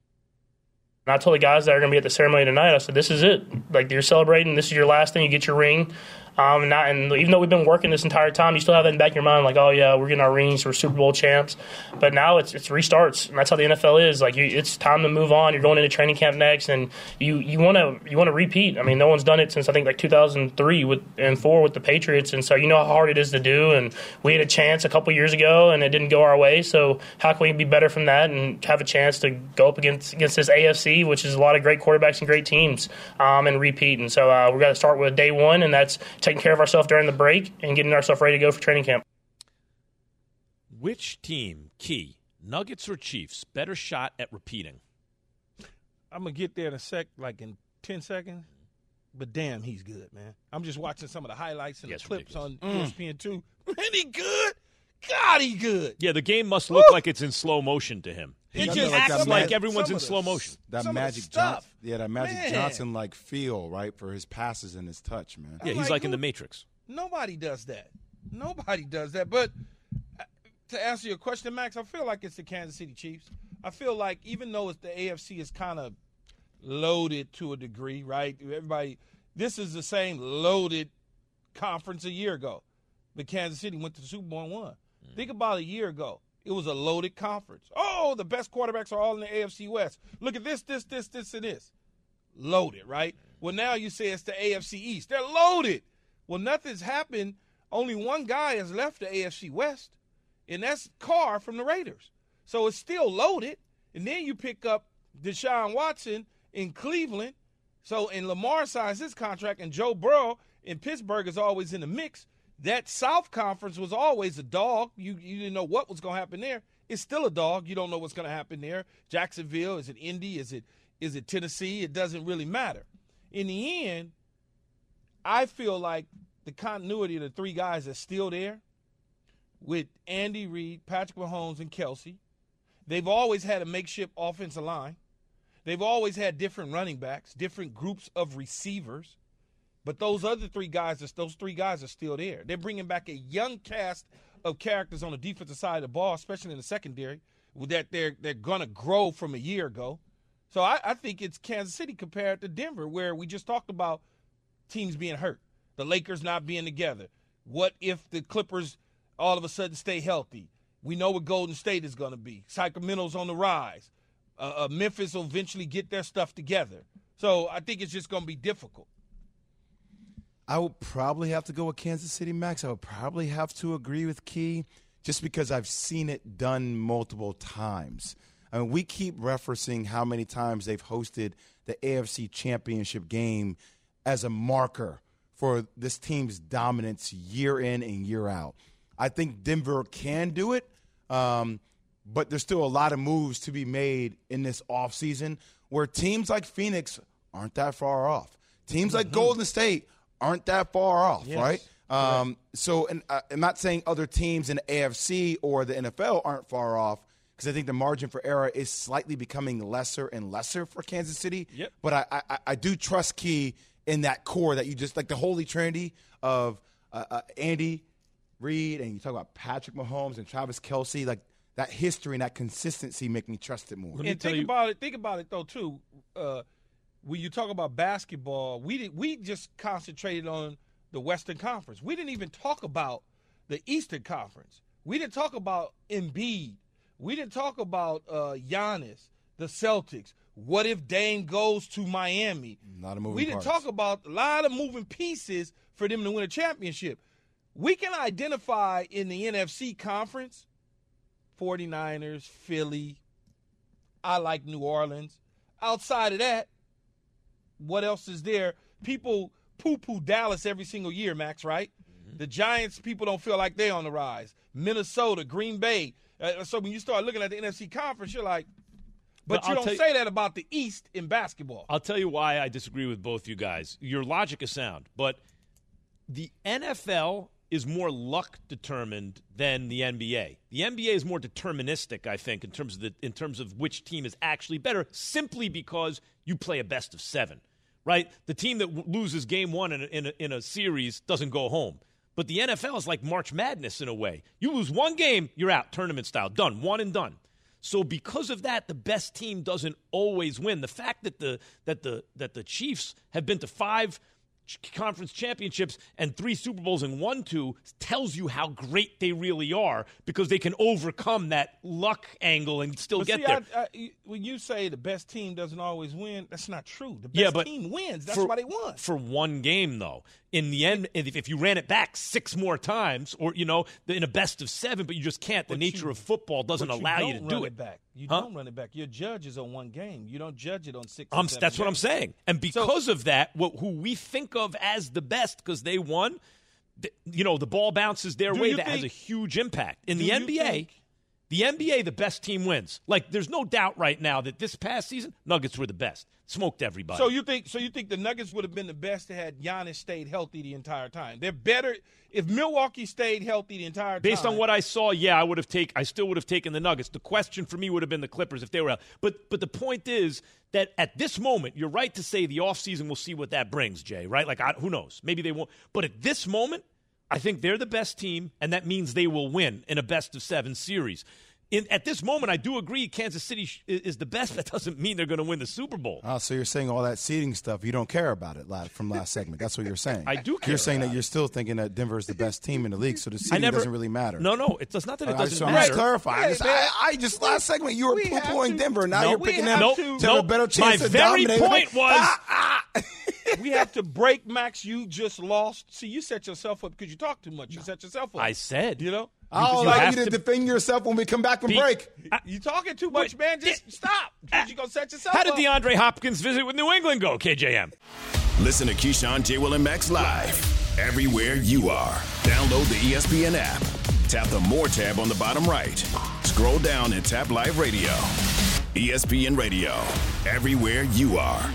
[SPEAKER 10] And I told the guys that are going to be at the ceremony tonight, I said, this is it. Like, you're celebrating. This is your last thing. You get your ring. Um, and, not, and even though we've been working this entire time, you still have that in the back of your mind, like, oh, yeah, we're getting our rings. We're Super Bowl champs. But now it's it's restarts, and that's how the N F L is. Like, you, it's time to move on. You're going into training camp next, and you you want to you want to repeat. I mean, no one's done it since, I think, like two thousand three with, and four with the Patriots. And so you know how hard it is to do. And we had a chance a couple years ago, and it didn't go our way. So how can we be better from that and have a chance to go up against, against this A F C, which is a lot of great quarterbacks and great teams, um, and repeat. And so uh, we've got to start with day one, and that's taking care of ourselves during the break and getting ourselves ready to go for training camp.
[SPEAKER 2] Which team, key, Nuggets or Chiefs, better shot at repeating?
[SPEAKER 4] I'm gonna get there in a sec, like in ten seconds. But damn, he's good, man. I'm just watching some of the highlights and
[SPEAKER 2] Yes,
[SPEAKER 4] the clips
[SPEAKER 2] ridiculous.
[SPEAKER 4] on E S P N two. Man, he good. God, he good.
[SPEAKER 2] Yeah, the game must look
[SPEAKER 4] Woo!
[SPEAKER 2] like it's in slow motion to him.
[SPEAKER 4] It
[SPEAKER 2] He
[SPEAKER 3] just-
[SPEAKER 2] just
[SPEAKER 3] like
[SPEAKER 2] acts
[SPEAKER 3] that
[SPEAKER 2] like
[SPEAKER 3] mag-
[SPEAKER 2] everyone's
[SPEAKER 4] some
[SPEAKER 2] in
[SPEAKER 4] of the
[SPEAKER 2] slow
[SPEAKER 4] s-
[SPEAKER 2] motion.
[SPEAKER 3] That
[SPEAKER 4] Some of the
[SPEAKER 3] Magic
[SPEAKER 4] stuff.
[SPEAKER 3] Johnson, yeah, that Magic
[SPEAKER 4] Man.
[SPEAKER 3] Johnson like feel right for his passes and his touch, man.
[SPEAKER 2] Yeah,
[SPEAKER 4] I'm
[SPEAKER 2] he's
[SPEAKER 4] like,
[SPEAKER 2] like in
[SPEAKER 4] who-
[SPEAKER 2] the Matrix.
[SPEAKER 4] Nobody does that. Nobody does that. But uh, to answer your question, Max, I feel like it's the Kansas City Chiefs. I feel like even though it's the A F C is kind of loaded to a degree, right? Everybody, this is the same loaded conference a year ago. But Kansas City went to the Super Bowl and won. Mm. Think about a year ago. It was a loaded conference. Oh, the best quarterbacks are all in the A F C West. Look at this, this, this, this, and this. Loaded, right? Well, now you say it's the A F C East. They're loaded. Well, nothing's happened. Only one guy has left the A F C West, and that's Carr from the Raiders. So it's still loaded. And then you pick up Deshaun Watson in Cleveland. So, and Lamar signs his contract, and Joe Burrow in Pittsburgh is always in the mix. That South Conference was always a dog. You you didn't know what was going to happen there. It's still a dog. You don't know what's going to happen there. Jacksonville, is it Indy? Is it is it Tennessee? It doesn't really matter. In the end, I feel like the continuity of the three guys that's still there with Andy Reid, Patrick Mahomes, and Kelsey. They've always had a makeshift offensive line. They've always had different running backs, different groups of receivers. But those other three guys, those three guys are still there. They're bringing back a young cast of characters on the defensive side of the ball, especially in the secondary, that they're they're going to grow from a year ago. So I, I think it's Kansas City compared to Denver, where we just talked about teams being hurt, the Lakers not being together. What if the Clippers all of a sudden stay healthy? We know what Golden State is going to be. Sacramento's on the rise. Uh, uh, Memphis will eventually get their stuff together. So I think it's just going to be difficult.
[SPEAKER 3] I would probably have to go with Kansas City, Max. I would probably have to agree with Key just because I've seen it done multiple times. I mean, we keep referencing how many times they've hosted the A F C Championship game as a marker for this team's dominance year in and year out. I think Denver can do it, um, but there's still a lot of moves to be made in this offseason where teams like Phoenix aren't that far off. Teams like mm-hmm. Golden State aren't that far off, yes. right? Um, right. So and, uh, I'm not saying other teams in the A F C or the N F L aren't far off, because I think the margin for error is slightly becoming lesser and lesser for Kansas City.
[SPEAKER 4] Yep.
[SPEAKER 3] But I, I, I do trust Key in that core that you just – like the holy trinity of uh, uh, Andy Reid, and you talk about Patrick Mahomes and Travis Kelce, like that history and that consistency make me trust it more.
[SPEAKER 4] And think about it, think about it, though, too. Uh, when you talk about basketball, we did, we just concentrated on the Western Conference. We didn't even talk about the Eastern Conference. We didn't talk about Embiid. We didn't talk about uh, Giannis, the Celtics. What if Dame goes to Miami?
[SPEAKER 3] A lot of moving
[SPEAKER 4] We didn't
[SPEAKER 3] parts.
[SPEAKER 4] talk about a lot of moving pieces for them to win a championship. We can identify in the N F C conference, forty-niners, Philly. I like New Orleans. Outside of that, what else is there? People poo-poo Dallas every single year, Max, right? Mm-hmm. The Giants, people don't feel like they're on the rise. Minnesota, Green Bay. Uh, so when you start looking at the N F C conference, you're like, but, but you I'll don't say you, that about the East in basketball.
[SPEAKER 2] I'll tell you why I disagree with both you guys. Your logic is sound, but the N F L is more luck determined than the N B A. The N B A is more deterministic, I think, in terms of the in terms of which team is actually better, simply because you play a best of seven, right? The team that w- loses game one in a, in, a, in a series doesn't go home. But the N F L is like March Madness in a way. You lose one game, you're out, tournament style, done, one and done. So because of that, the best team doesn't always win. The fact that the that the that the Chiefs have been to five conference championships and three Super Bowls and won two tells you how great they really are, because they can overcome that luck angle and still
[SPEAKER 4] but
[SPEAKER 2] get
[SPEAKER 4] see,
[SPEAKER 2] there.
[SPEAKER 4] I, I, when you say the best team doesn't always win, that's not true. The best
[SPEAKER 2] yeah, but
[SPEAKER 4] team wins. That's
[SPEAKER 2] for,
[SPEAKER 4] why they won.
[SPEAKER 2] For one game, though. In the end, if, if you ran it back six more times, or, you know, in a best of seven, but you just can't. The
[SPEAKER 4] but
[SPEAKER 2] nature
[SPEAKER 4] you,
[SPEAKER 2] of football doesn't allow you,
[SPEAKER 4] you
[SPEAKER 2] to do
[SPEAKER 4] it.
[SPEAKER 2] it.
[SPEAKER 4] Back. You
[SPEAKER 2] huh?
[SPEAKER 4] don't run it back. Your judge is on one game. You don't judge it on six
[SPEAKER 2] Um,
[SPEAKER 4] seven
[SPEAKER 2] that's
[SPEAKER 4] games.
[SPEAKER 2] what I'm saying. And because
[SPEAKER 4] so,
[SPEAKER 2] of that, what, who we think of as the best because they won, the, you know, the ball bounces their way. That
[SPEAKER 4] think,
[SPEAKER 2] has a huge impact. In
[SPEAKER 4] do
[SPEAKER 2] the N B A,
[SPEAKER 4] think,
[SPEAKER 2] the N B A, the best team wins. Like, there's no doubt right now that this past season, Nuggets were the best. Smoked everybody.
[SPEAKER 4] So you think so you think the Nuggets would have been the best had Giannis stayed healthy the entire time? They're better if Milwaukee stayed healthy the entire time.
[SPEAKER 2] Based on what I saw, yeah, I would have take I still would have taken the Nuggets. The question for me would have been the Clippers if they were out. But but the point is that at this moment, you're right to say the offseason, we'll see what that brings, Jay, right? Like, I, who knows? Maybe they won't. But at this moment, I think they're the best team, and that means they will win in a best-of-seven series. In, at this moment, I do agree Kansas City sh- is the best. That doesn't mean they're going to win the Super Bowl.
[SPEAKER 3] Oh, so you're saying all that seeding stuff, you don't care about it from last segment. That's what you're saying.
[SPEAKER 2] I do care.
[SPEAKER 3] You're saying
[SPEAKER 2] about
[SPEAKER 3] that you're still thinking that Denver is the best team in the league, so the seeding
[SPEAKER 2] never,
[SPEAKER 3] doesn't really matter.
[SPEAKER 2] No, no, it's not that it doesn't
[SPEAKER 3] so
[SPEAKER 2] matter.
[SPEAKER 3] I'm just clarifying.
[SPEAKER 4] Hey,
[SPEAKER 3] I, just, I, I just last segment you were
[SPEAKER 4] we
[SPEAKER 3] poo-pooing Denver. Now
[SPEAKER 2] nope,
[SPEAKER 3] you're picking them
[SPEAKER 2] nope,
[SPEAKER 3] to
[SPEAKER 2] nope.
[SPEAKER 3] have a better chance
[SPEAKER 2] My
[SPEAKER 3] to
[SPEAKER 2] very
[SPEAKER 3] dominate.
[SPEAKER 2] point was.
[SPEAKER 3] Ah, ah.
[SPEAKER 4] we have to break, Max. You just lost. See, you set yourself up because you talk too much. You set yourself up.
[SPEAKER 2] I said,
[SPEAKER 4] you know.
[SPEAKER 3] I'll
[SPEAKER 2] you
[SPEAKER 3] allow
[SPEAKER 2] have
[SPEAKER 3] you to,
[SPEAKER 2] to
[SPEAKER 3] defend yourself when we come back from
[SPEAKER 2] be,
[SPEAKER 3] break.
[SPEAKER 4] Uh, you talking too much, man. Just stop. Because you're going to set yourself
[SPEAKER 2] How did
[SPEAKER 4] up.
[SPEAKER 2] DeAndre Hopkins visit with New England go, K J M?
[SPEAKER 1] Listen to Keyshawn, J. Will, and Max live everywhere you are. Download the E S P N app. Tap the More tab on the bottom right. Scroll down and tap Live Radio. E S P N Radio. Everywhere you are.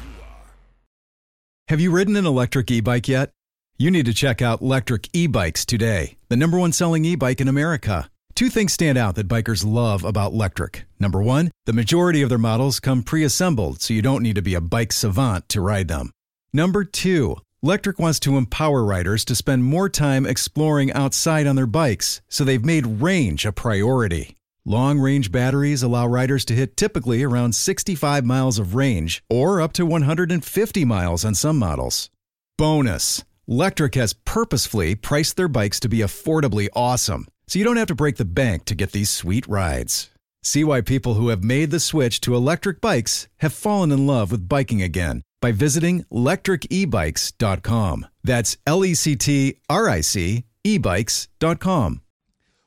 [SPEAKER 8] Have you ridden an electric e-bike yet? You need to check out Lectric E-Bikes today, the number one selling e-bike in America. Two things stand out that bikers love about Lectric. Number one, the majority of their models come pre-assembled, so you don't need to be a bike savant to ride them. Number two, Lectric wants to empower riders to spend more time exploring outside on their bikes, so they've made range a priority. Long-range batteries allow riders to hit typically around sixty-five miles of range, or up to one hundred fifty miles on some models. Bonus! Lectric has purposefully priced their bikes to be affordably awesome, so you don't have to break the bank to get these sweet rides. See why people who have made the switch to electric bikes have fallen in love with biking again by visiting lectric e bikes dot com. That's L E C T R I C e bikes dot com.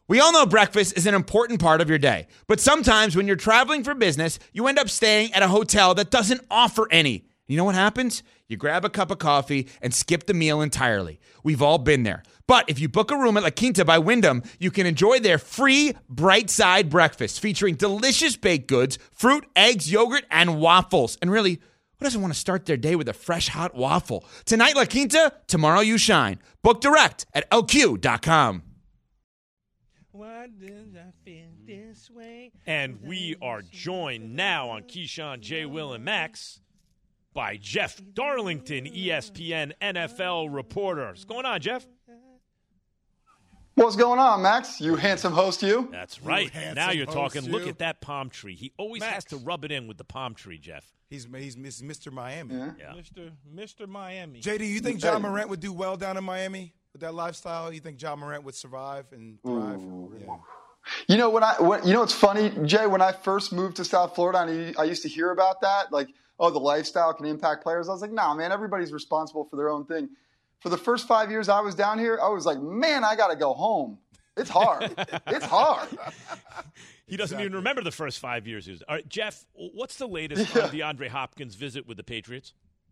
[SPEAKER 11] We all know breakfast is an important part of your day, but sometimes when you're traveling for business, you end up staying at a hotel that doesn't offer any. You know what happens? You grab a cup of coffee and skip the meal entirely. We've all been there. But if you book a room at La Quinta by Wyndham, you can enjoy their free Bright Side breakfast featuring delicious baked goods, fruit, eggs, yogurt, and waffles. And really, who doesn't want to start their day with a fresh, hot waffle? Tonight, La Quinta, tomorrow you shine. Book direct at L Q dot com.
[SPEAKER 4] Why did I feel this way?
[SPEAKER 2] And we are joined now on Keyshawn, J. Will, and Max by Jeff Darlington, E S P N N F L reporter. What's going on, Jeff?
[SPEAKER 12] What's going on, Max? You handsome host, you?
[SPEAKER 2] That's right.
[SPEAKER 3] You
[SPEAKER 2] Now you're talking.
[SPEAKER 3] host,
[SPEAKER 2] Look
[SPEAKER 3] you.
[SPEAKER 2] at that palm tree. He always
[SPEAKER 3] Max.
[SPEAKER 2] has to rub it in with the palm tree, Jeff.
[SPEAKER 3] He's he's Mister Miami.
[SPEAKER 12] Yeah.
[SPEAKER 2] Yeah.
[SPEAKER 4] Mister Mister Miami.
[SPEAKER 3] J D, you think John Morant would do well down in Miami with that lifestyle? You think John Morant would survive and thrive? Yeah.
[SPEAKER 12] You know when I when, you know it's funny, Jay. When I first moved to South Florida, and I used to hear about that, like, oh, the lifestyle can impact players. I was like, nah, man, everybody's responsible for their own thing. For the first five years I was down here, I was like, man, I got to go home. It's hard. It's hard.
[SPEAKER 2] He doesn't
[SPEAKER 3] Exactly.
[SPEAKER 2] even remember the first five years. He was, all right, Jeff, what's the latest
[SPEAKER 12] Yeah.
[SPEAKER 2] on DeAndre Hopkins' visit with the Patriots?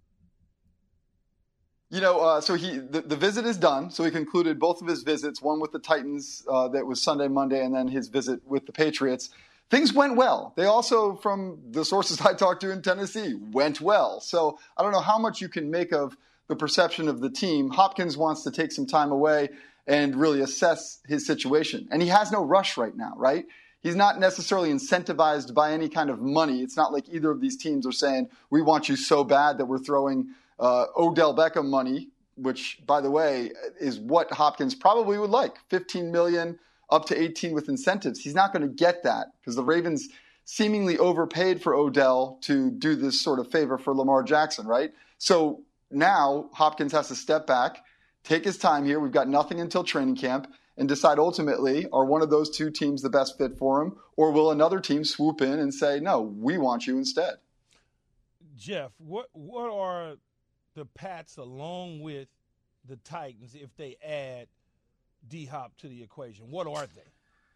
[SPEAKER 12] You know, uh, so he the, the visit is done. So he concluded both of his visits, one with the Titans uh, that was Sunday, Monday, and then his visit with the Patriots. Things went well. They also, from the sources I talked to in Tennessee, went well. So I don't know how much you can make of the perception of the team. Hopkins wants to take some time away and really assess his situation. And he has no rush right now, right? He's not necessarily incentivized by any kind of money. It's not like either of these teams are saying, we want you so bad that we're throwing uh, Odell Beckham money, which, by the way, is what Hopkins probably would like, fifteen million dollars up to eighteen with incentives. He's not going to get that because the Ravens seemingly overpaid for Odell to do this sort of favor for Lamar Jackson, right? So now Hopkins has to step back, take his time here. We've got nothing until training camp, and decide ultimately, are one of those two teams the best fit for him, or will another team swoop in and say, no, we want you instead?
[SPEAKER 4] Jeff, what what are the Pats along with the Titans if they add D-Hop to the equation? What are they?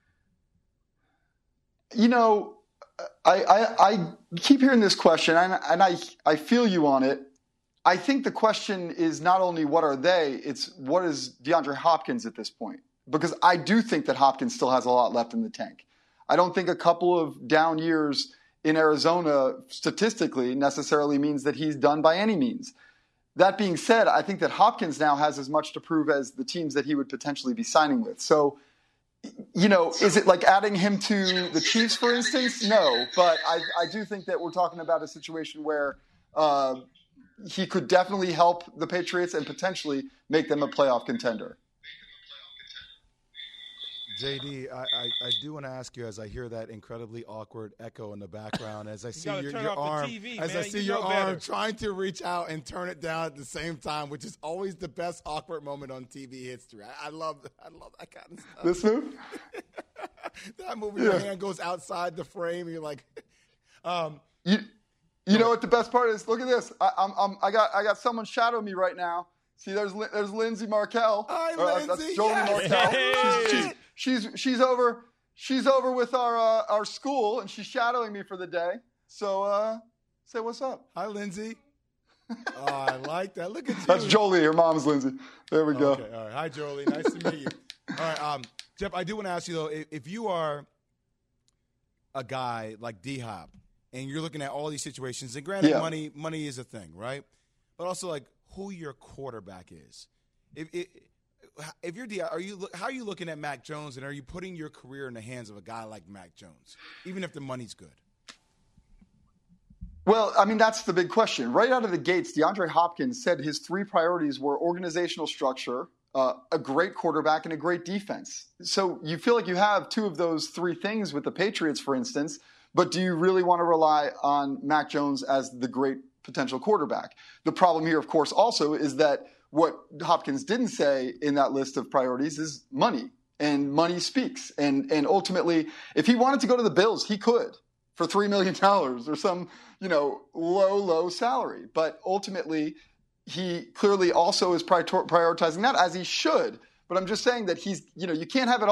[SPEAKER 12] You know, I, I, I keep hearing this question, and, and I, I feel you on it. I think the question is not only what are they, it's what is DeAndre Hopkins at this point? Because I do think that Hopkins still has a lot left in the tank. I don't think a couple of down years in Arizona statistically necessarily means that he's done by any means. That being said, I think that Hopkins now has as much to prove as the teams that he would potentially be signing with. So, you know, is it like adding him to the Chiefs, for instance? No, but I, I do think that we're talking about a situation where uh, he could definitely help the Patriots and potentially make them a playoff contender.
[SPEAKER 3] J D, I, I, I do want to ask you, as I hear that incredibly awkward echo in the background, as I see
[SPEAKER 4] gotta
[SPEAKER 3] your,
[SPEAKER 4] turn
[SPEAKER 3] your
[SPEAKER 4] off the
[SPEAKER 3] arm,
[SPEAKER 4] T V,
[SPEAKER 3] as
[SPEAKER 4] man.
[SPEAKER 3] I see
[SPEAKER 4] You
[SPEAKER 3] your
[SPEAKER 4] know
[SPEAKER 3] arm
[SPEAKER 4] better.
[SPEAKER 3] trying to reach out and turn it down at the same time, which is always the best awkward moment on T V history. I, I love, I love that kind of stuff.
[SPEAKER 12] This move?
[SPEAKER 3] That move, where your hand goes outside the frame, and you're like, um,
[SPEAKER 12] You, you know what the best part is? Look at this. I, I'm, I'm, I got, I got someone shadowing me right now. See, there's, Lin- there's Lindsay Markel.
[SPEAKER 3] Hi,
[SPEAKER 12] Or, uh,
[SPEAKER 3] Lindsay,
[SPEAKER 12] That's Jolie
[SPEAKER 3] yes.
[SPEAKER 12] Markel.
[SPEAKER 2] Hey.
[SPEAKER 12] She's, she's, she's, she's over, she's over with our, uh, our school, and she's shadowing me for the day. So, uh, say what's up.
[SPEAKER 3] hi, Lindsay. Oh, I like that. Look at you.
[SPEAKER 12] That's Jolie. Her mom's Lindsay. There we go.
[SPEAKER 3] Okay, all right. Hi, Jolie. Nice to meet you. All right, um, Jeff, I do want to ask you, though, if, if you are a guy like D-Hop and you're looking at all these situations, and granted,
[SPEAKER 12] Yeah.
[SPEAKER 3] money money is a thing, right? But also, like, who your quarterback is. If if, if you're D, are you look- how are you looking at Mac Jones, and are you putting your career in the hands of a guy like Mac Jones, even if the money's good?
[SPEAKER 12] Well, I mean, that's the big question. Right out of the gates, DeAndre Hopkins said his three priorities were organizational structure, uh, a great quarterback, and a great defense. So you feel like you have two of those three things with the Patriots, for instance, but do you really want to rely on Mac Jones as the great potential quarterback? The problem here, of course, also is that what Hopkins didn't say in that list of priorities is money, and money speaks. And, and ultimately, if he wanted to go to the Bills, he could for three million dollars or some, you know, low, low salary. But ultimately, he clearly also is prior- prioritizing that, as he should. But I'm just saying that he's, you know, you can't have it all.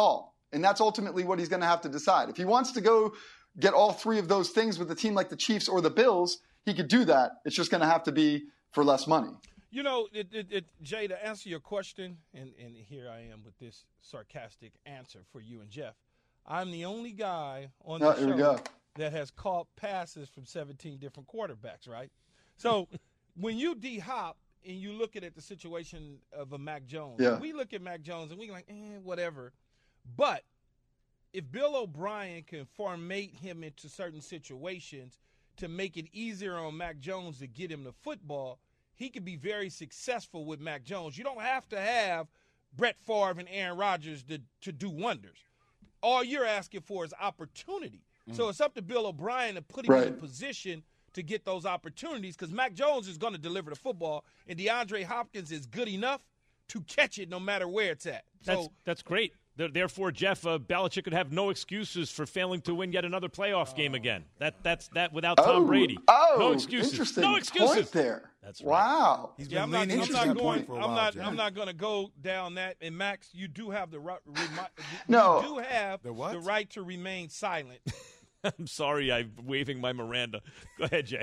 [SPEAKER 12] And that's ultimately what he's going to have to decide. If he wants to go get all three of those things with a team like the Chiefs or the Bills, he could do that. It's just going to have to be for less money.
[SPEAKER 4] You know, it, it, it, Jay, to answer your question, and, and here I am with this sarcastic answer for you and Jeff. I'm the only guy on the
[SPEAKER 12] oh,
[SPEAKER 4] show that has caught passes from seventeen different quarterbacks, right? So when you D-hop and you look at it, the situation of a Mac Jones,
[SPEAKER 12] yeah.
[SPEAKER 4] we look at Mac Jones and we like, eh, whatever. But if Bill O'Brien can formate him into certain situations to make it easier on Mac Jones to get him the football, he could be very successful with Mac Jones. You don't have to have Brett Favre and Aaron Rodgers to, to do wonders. All you're asking for is opportunity. Mm. So it's up to Bill O'Brien to put him right in a position to get those opportunities, because Mac Jones is going to deliver the football, and DeAndre Hopkins is good enough to catch it no matter where it's at. So,
[SPEAKER 2] that's, that's great. Therefore, Jeff, uh, Belichick could have no excuses for failing to win yet another playoff game again. That that's that without Tom
[SPEAKER 12] oh,
[SPEAKER 2] Brady.
[SPEAKER 12] Oh,
[SPEAKER 2] no excuses.
[SPEAKER 12] Interesting
[SPEAKER 2] no excuses
[SPEAKER 12] point there.
[SPEAKER 2] That's right.
[SPEAKER 12] Wow.
[SPEAKER 3] He's
[SPEAKER 4] yeah,
[SPEAKER 3] been
[SPEAKER 4] I'm not,
[SPEAKER 3] leaning
[SPEAKER 4] I'm
[SPEAKER 3] into
[SPEAKER 4] not
[SPEAKER 3] that
[SPEAKER 4] going.
[SPEAKER 3] point for a
[SPEAKER 4] I'm
[SPEAKER 3] while,
[SPEAKER 4] not.
[SPEAKER 3] Jeff.
[SPEAKER 4] I'm not going to go down that. And Max, you do have the right. Remi-
[SPEAKER 12] no.
[SPEAKER 4] You do have
[SPEAKER 3] the, what?
[SPEAKER 4] the right to remain silent.
[SPEAKER 2] I'm sorry, I'm waving my Miranda. Go ahead, Jay.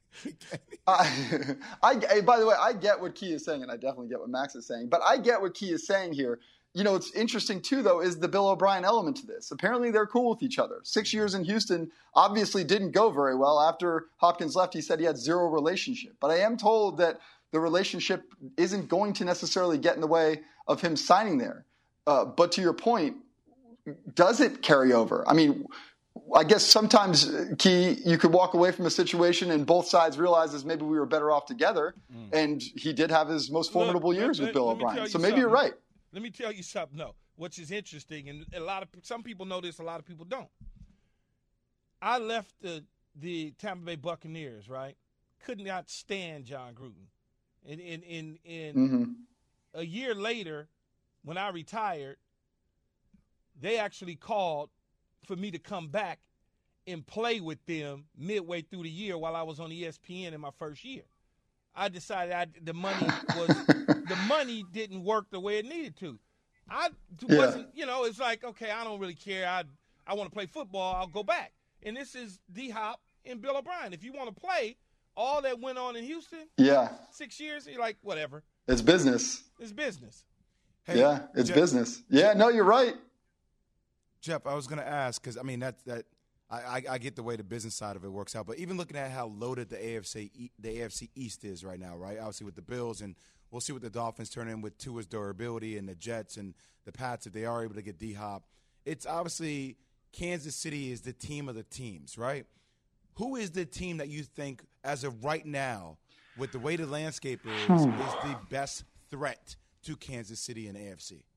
[SPEAKER 12] I, I, by the way, I get what Key is saying, and I definitely get what Max is saying. But I get what Key is saying here. You know, what's interesting, too, though, is the Bill O'Brien element to this. Apparently, they're cool with each other. Six years in Houston obviously didn't go very well. After Hopkins left, he said he had zero relationship. But I am told that the relationship isn't going to necessarily get in the way of him signing there. Uh, but to your point, does it carry over? I mean, I guess sometimes, Key, you could walk away from a situation and both sides realizes maybe we were better off together. Mm. And he did have his most formidable
[SPEAKER 4] Look,
[SPEAKER 12] years
[SPEAKER 4] let,
[SPEAKER 12] with Bill
[SPEAKER 4] let
[SPEAKER 12] O'Brien. So maybe
[SPEAKER 4] something.
[SPEAKER 12] you're right.
[SPEAKER 4] Let me tell you something, though, which is interesting, and a lot of some people know this, a lot of people don't. I left the the Tampa Bay Buccaneers, right? Could not stand John Gruden. And in in in
[SPEAKER 12] mm-hmm.
[SPEAKER 4] a year later, when I retired, they actually called for me to come back and play with them midway through the year while I was on E S P N in my first year. I decided I, the money was the money didn't work the way it needed to. I wasn't, yeah. you know, it's like, okay, I don't really care. I I want to play football. I'll go back. And this is D-Hop and Bill O'Brien. If you want to play, all that went on in Houston,
[SPEAKER 12] yeah,
[SPEAKER 4] six years, you're like, whatever.
[SPEAKER 12] It's business.
[SPEAKER 4] It's business.
[SPEAKER 12] Hey, yeah, it's Jeff, business. Yeah, no, you're right.
[SPEAKER 3] Jeff, I was going to ask, because, I mean, that that I, I, I get the way the business side of it works out, but even looking at how loaded the A F C the A F C East is right now, right? Obviously with the Bills, and we'll see what the Dolphins turn in with Tua's durability, and the Jets and the Pats if they are able to get D-Hop. It's obviously Kansas City is the team of the teams, right? Who is the team that you think, as of right now, with the way the landscape is, is the best threat to Kansas City and A F C?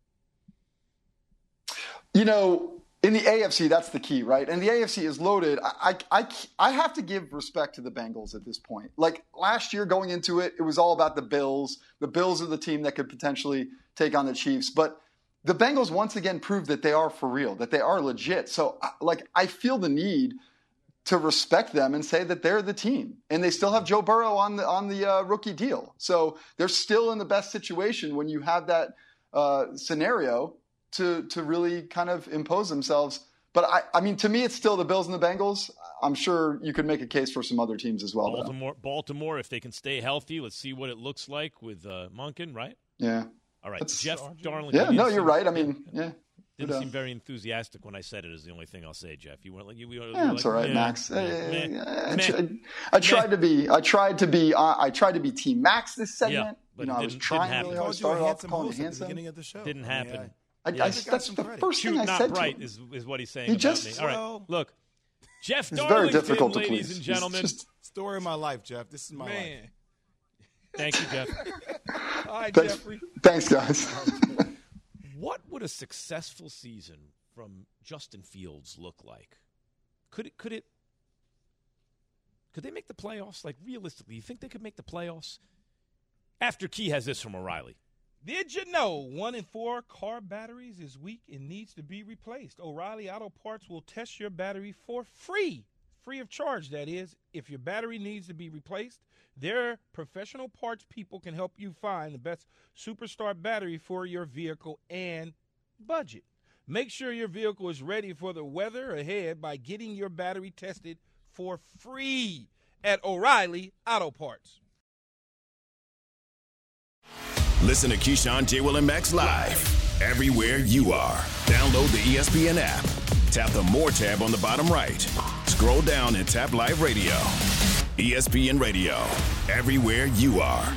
[SPEAKER 12] You know, in the A F C, that's the key, right? And the A F C is loaded. I, I, I have to give respect to the Bengals at this point. Like last year going into it, it was all about the Bills. The Bills are the team that could potentially take on the Chiefs. But the Bengals once again proved that they are for real, that they are legit. So, like, I feel the need to respect them and say that they're the team. And they still have Joe Burrow on the on the uh, rookie deal. So they're still in the best situation when you have that uh, scenario to to really kind of impose themselves. But, I, I mean, to me, it's still the Bills and the Bengals. I'm sure you could make a case for some other teams as well.
[SPEAKER 2] Baltimore, Baltimore, if they can stay healthy, let's see what it looks like with uh, Monken, right?
[SPEAKER 12] Yeah.
[SPEAKER 2] All right,
[SPEAKER 12] That's,
[SPEAKER 2] Jeff Darling.
[SPEAKER 12] Yeah, no,
[SPEAKER 2] seem,
[SPEAKER 12] you're right. I mean, yeah.
[SPEAKER 2] Didn't
[SPEAKER 12] but,
[SPEAKER 2] seem very enthusiastic when I said it. Is the only thing I'll say, Jeff. You weren't like you. We were,
[SPEAKER 12] yeah,
[SPEAKER 2] like,
[SPEAKER 12] it's all right,
[SPEAKER 2] yeah,
[SPEAKER 12] Max.
[SPEAKER 2] Yeah,
[SPEAKER 12] I,
[SPEAKER 2] meh,
[SPEAKER 12] I,
[SPEAKER 2] meh,
[SPEAKER 12] I, I tried
[SPEAKER 2] meh.
[SPEAKER 12] to be. I tried to be. Uh, I tried to be Team Max this segment.
[SPEAKER 2] Yeah, but
[SPEAKER 12] you know, I was trying really hard. Started off calling it handsome.
[SPEAKER 3] Beginning of the show.
[SPEAKER 2] Didn't happen.
[SPEAKER 3] I mean,
[SPEAKER 12] I,
[SPEAKER 2] yeah.
[SPEAKER 12] I, that's the
[SPEAKER 3] credit.
[SPEAKER 12] first
[SPEAKER 2] Cute,
[SPEAKER 12] thing I
[SPEAKER 2] not
[SPEAKER 12] said
[SPEAKER 2] bright
[SPEAKER 12] to him.
[SPEAKER 2] is is what he's saying
[SPEAKER 12] He
[SPEAKER 2] about
[SPEAKER 12] just-
[SPEAKER 2] me. All right,
[SPEAKER 3] well-
[SPEAKER 2] look, Jeff
[SPEAKER 12] It's very
[SPEAKER 2] Darlington,
[SPEAKER 12] difficult to
[SPEAKER 2] ladies
[SPEAKER 12] please.
[SPEAKER 2] and gentlemen.
[SPEAKER 12] It's just-
[SPEAKER 3] Story of my life, Jeff. This is my
[SPEAKER 4] Man.
[SPEAKER 3] life.
[SPEAKER 2] Thank you, Jeff.
[SPEAKER 4] All right,
[SPEAKER 12] Thanks,
[SPEAKER 4] Jeffrey.
[SPEAKER 12] thanks, guys.
[SPEAKER 2] What would a successful season from Justin Fields look like? Could it? Could it? Could they make the playoffs? Like realistically, you think they could make the playoffs? After Key has this from O'Reilly.
[SPEAKER 4] Did you know one in four car batteries is weak and needs to be replaced? O'Reilly Auto Parts will test your battery for free. Free of charge, that is. If your battery needs to be replaced, their professional parts people can help you find the best Superstar battery for your vehicle and budget. Make sure your vehicle is ready for the weather ahead by getting your battery tested for free at O'Reilly Auto Parts.
[SPEAKER 1] Listen to Keyshawn, J. Will, and Max live everywhere you are. Download the E S P N app. Tap the More tab on the bottom right. Scroll down and tap Live Radio. E S P N Radio, everywhere you are.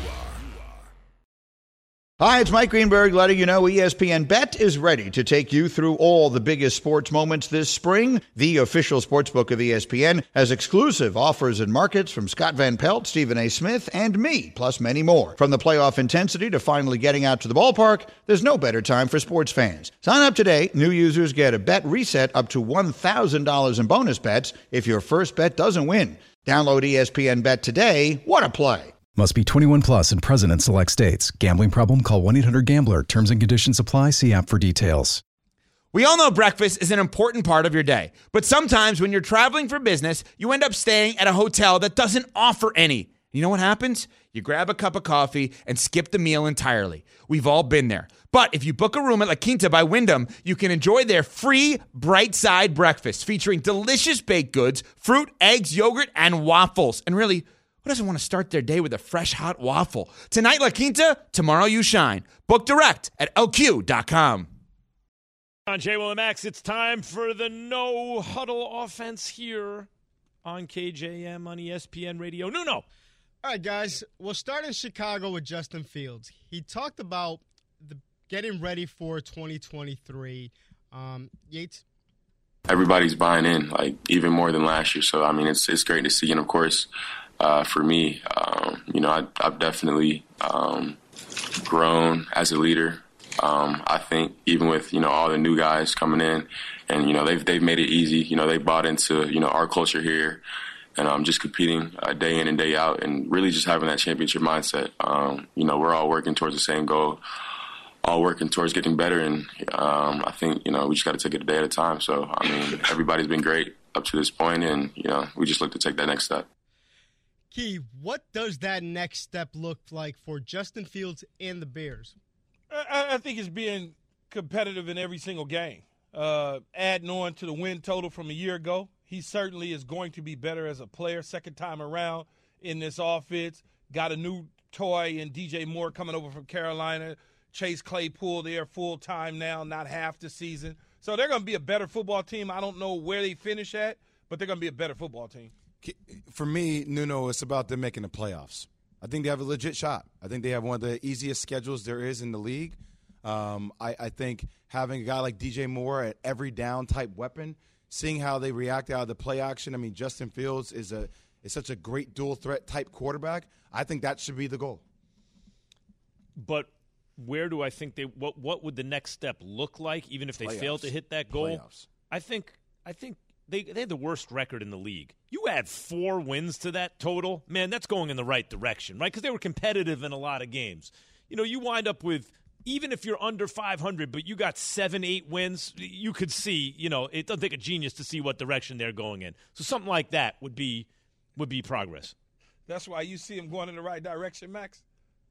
[SPEAKER 7] Hi, it's Mike Greenberg letting you know E S P N Bet is ready to take you through all the biggest sports moments this spring. The official sportsbook of E S P N has exclusive offers and markets from Scott Van Pelt, Stephen A. Smith, and me, plus many more. From the playoff intensity to finally getting out to the ballpark, there's no better time for sports fans. Sign up today. New users get a bet reset up to one thousand dollars in bonus bets if your first bet doesn't win. Download E S P N Bet today. What a play.
[SPEAKER 8] Must be twenty-one plus and present in select states. Gambling problem? Call one eight hundred gambler. Terms and conditions apply. See app for details.
[SPEAKER 11] We all know breakfast is an important part of your day. But sometimes when you're traveling for business, you end up staying at a hotel that doesn't offer any. You know what happens? You grab a cup of coffee and skip the meal entirely. We've all been there. But if you book a room at La Quinta by Wyndham, you can enjoy their free Bright Side breakfast featuring delicious baked goods, fruit, eggs, yogurt, and waffles. And really, who doesn't want to start their day with a fresh, hot waffle? Tonight, La Quinta, tomorrow you shine. Book direct at L Q dot com.
[SPEAKER 2] On J. Will and Max, it's time for the No Huddle offense here on K J M on E S P N Radio. No, no.
[SPEAKER 13] All right, guys. We'll start in Chicago with Justin Fields. He talked about the getting ready for twenty twenty-three. Um, Yates?
[SPEAKER 14] Everybody's buying in, like, even more than last year. So, I mean, it's it's great to see. And, of course, Uh, for me, um, you know, I, I've definitely um, grown as a leader. Um, I think even with, you know, all the new guys coming in and, you know, they've, they've made it easy. You know, they bought into, you know, our culture here and um, just competing uh, day in and day out and really just having that championship mindset. Um, you know, we're all working towards the same goal, all working towards getting better. And um, I think, you know, we just got to take it a day at a time. So, I mean, everybody's been great up to this point and, you know, we just look to take that next step.
[SPEAKER 13] Key, what does that next step look like for Justin Fields and the Bears?
[SPEAKER 4] I, I think it's being competitive in every single game. Uh, adding on to the win total from a year ago, he certainly is going to be better as a player second time around in this offense. Got a new toy in D J Moore coming over from Carolina. Chase Claypool there full time now, not half the season. So they're going to be a better football team. I don't know where they finish at, but they're going to be a better football team.
[SPEAKER 3] For me, Nuno, it's about them making the playoffs. I think they have a legit shot. I think they have one of the easiest schedules there is in the league. Um, I, I think having a guy like D J Moore at every down type weapon, seeing how they react out of the play action. I mean, Justin Fields is a is such a great dual threat type quarterback. I think that should be the goal.
[SPEAKER 2] But where do I think they what what would the next step look like, even if they
[SPEAKER 3] Playoffs.
[SPEAKER 2] fail to hit that goal?
[SPEAKER 3] Playoffs.
[SPEAKER 2] I think I think they they had the worst record in the league. You add four wins to that total, man, that's going in the right direction, right? Because they were competitive in a lot of games. You know, you wind up with, even if you're under five hundred, but you got seven, eight wins, you could see, you know, it doesn't take a genius to see what direction they're going in. So something like that would be would be progress.
[SPEAKER 4] That's why you see them going in the right direction, Max.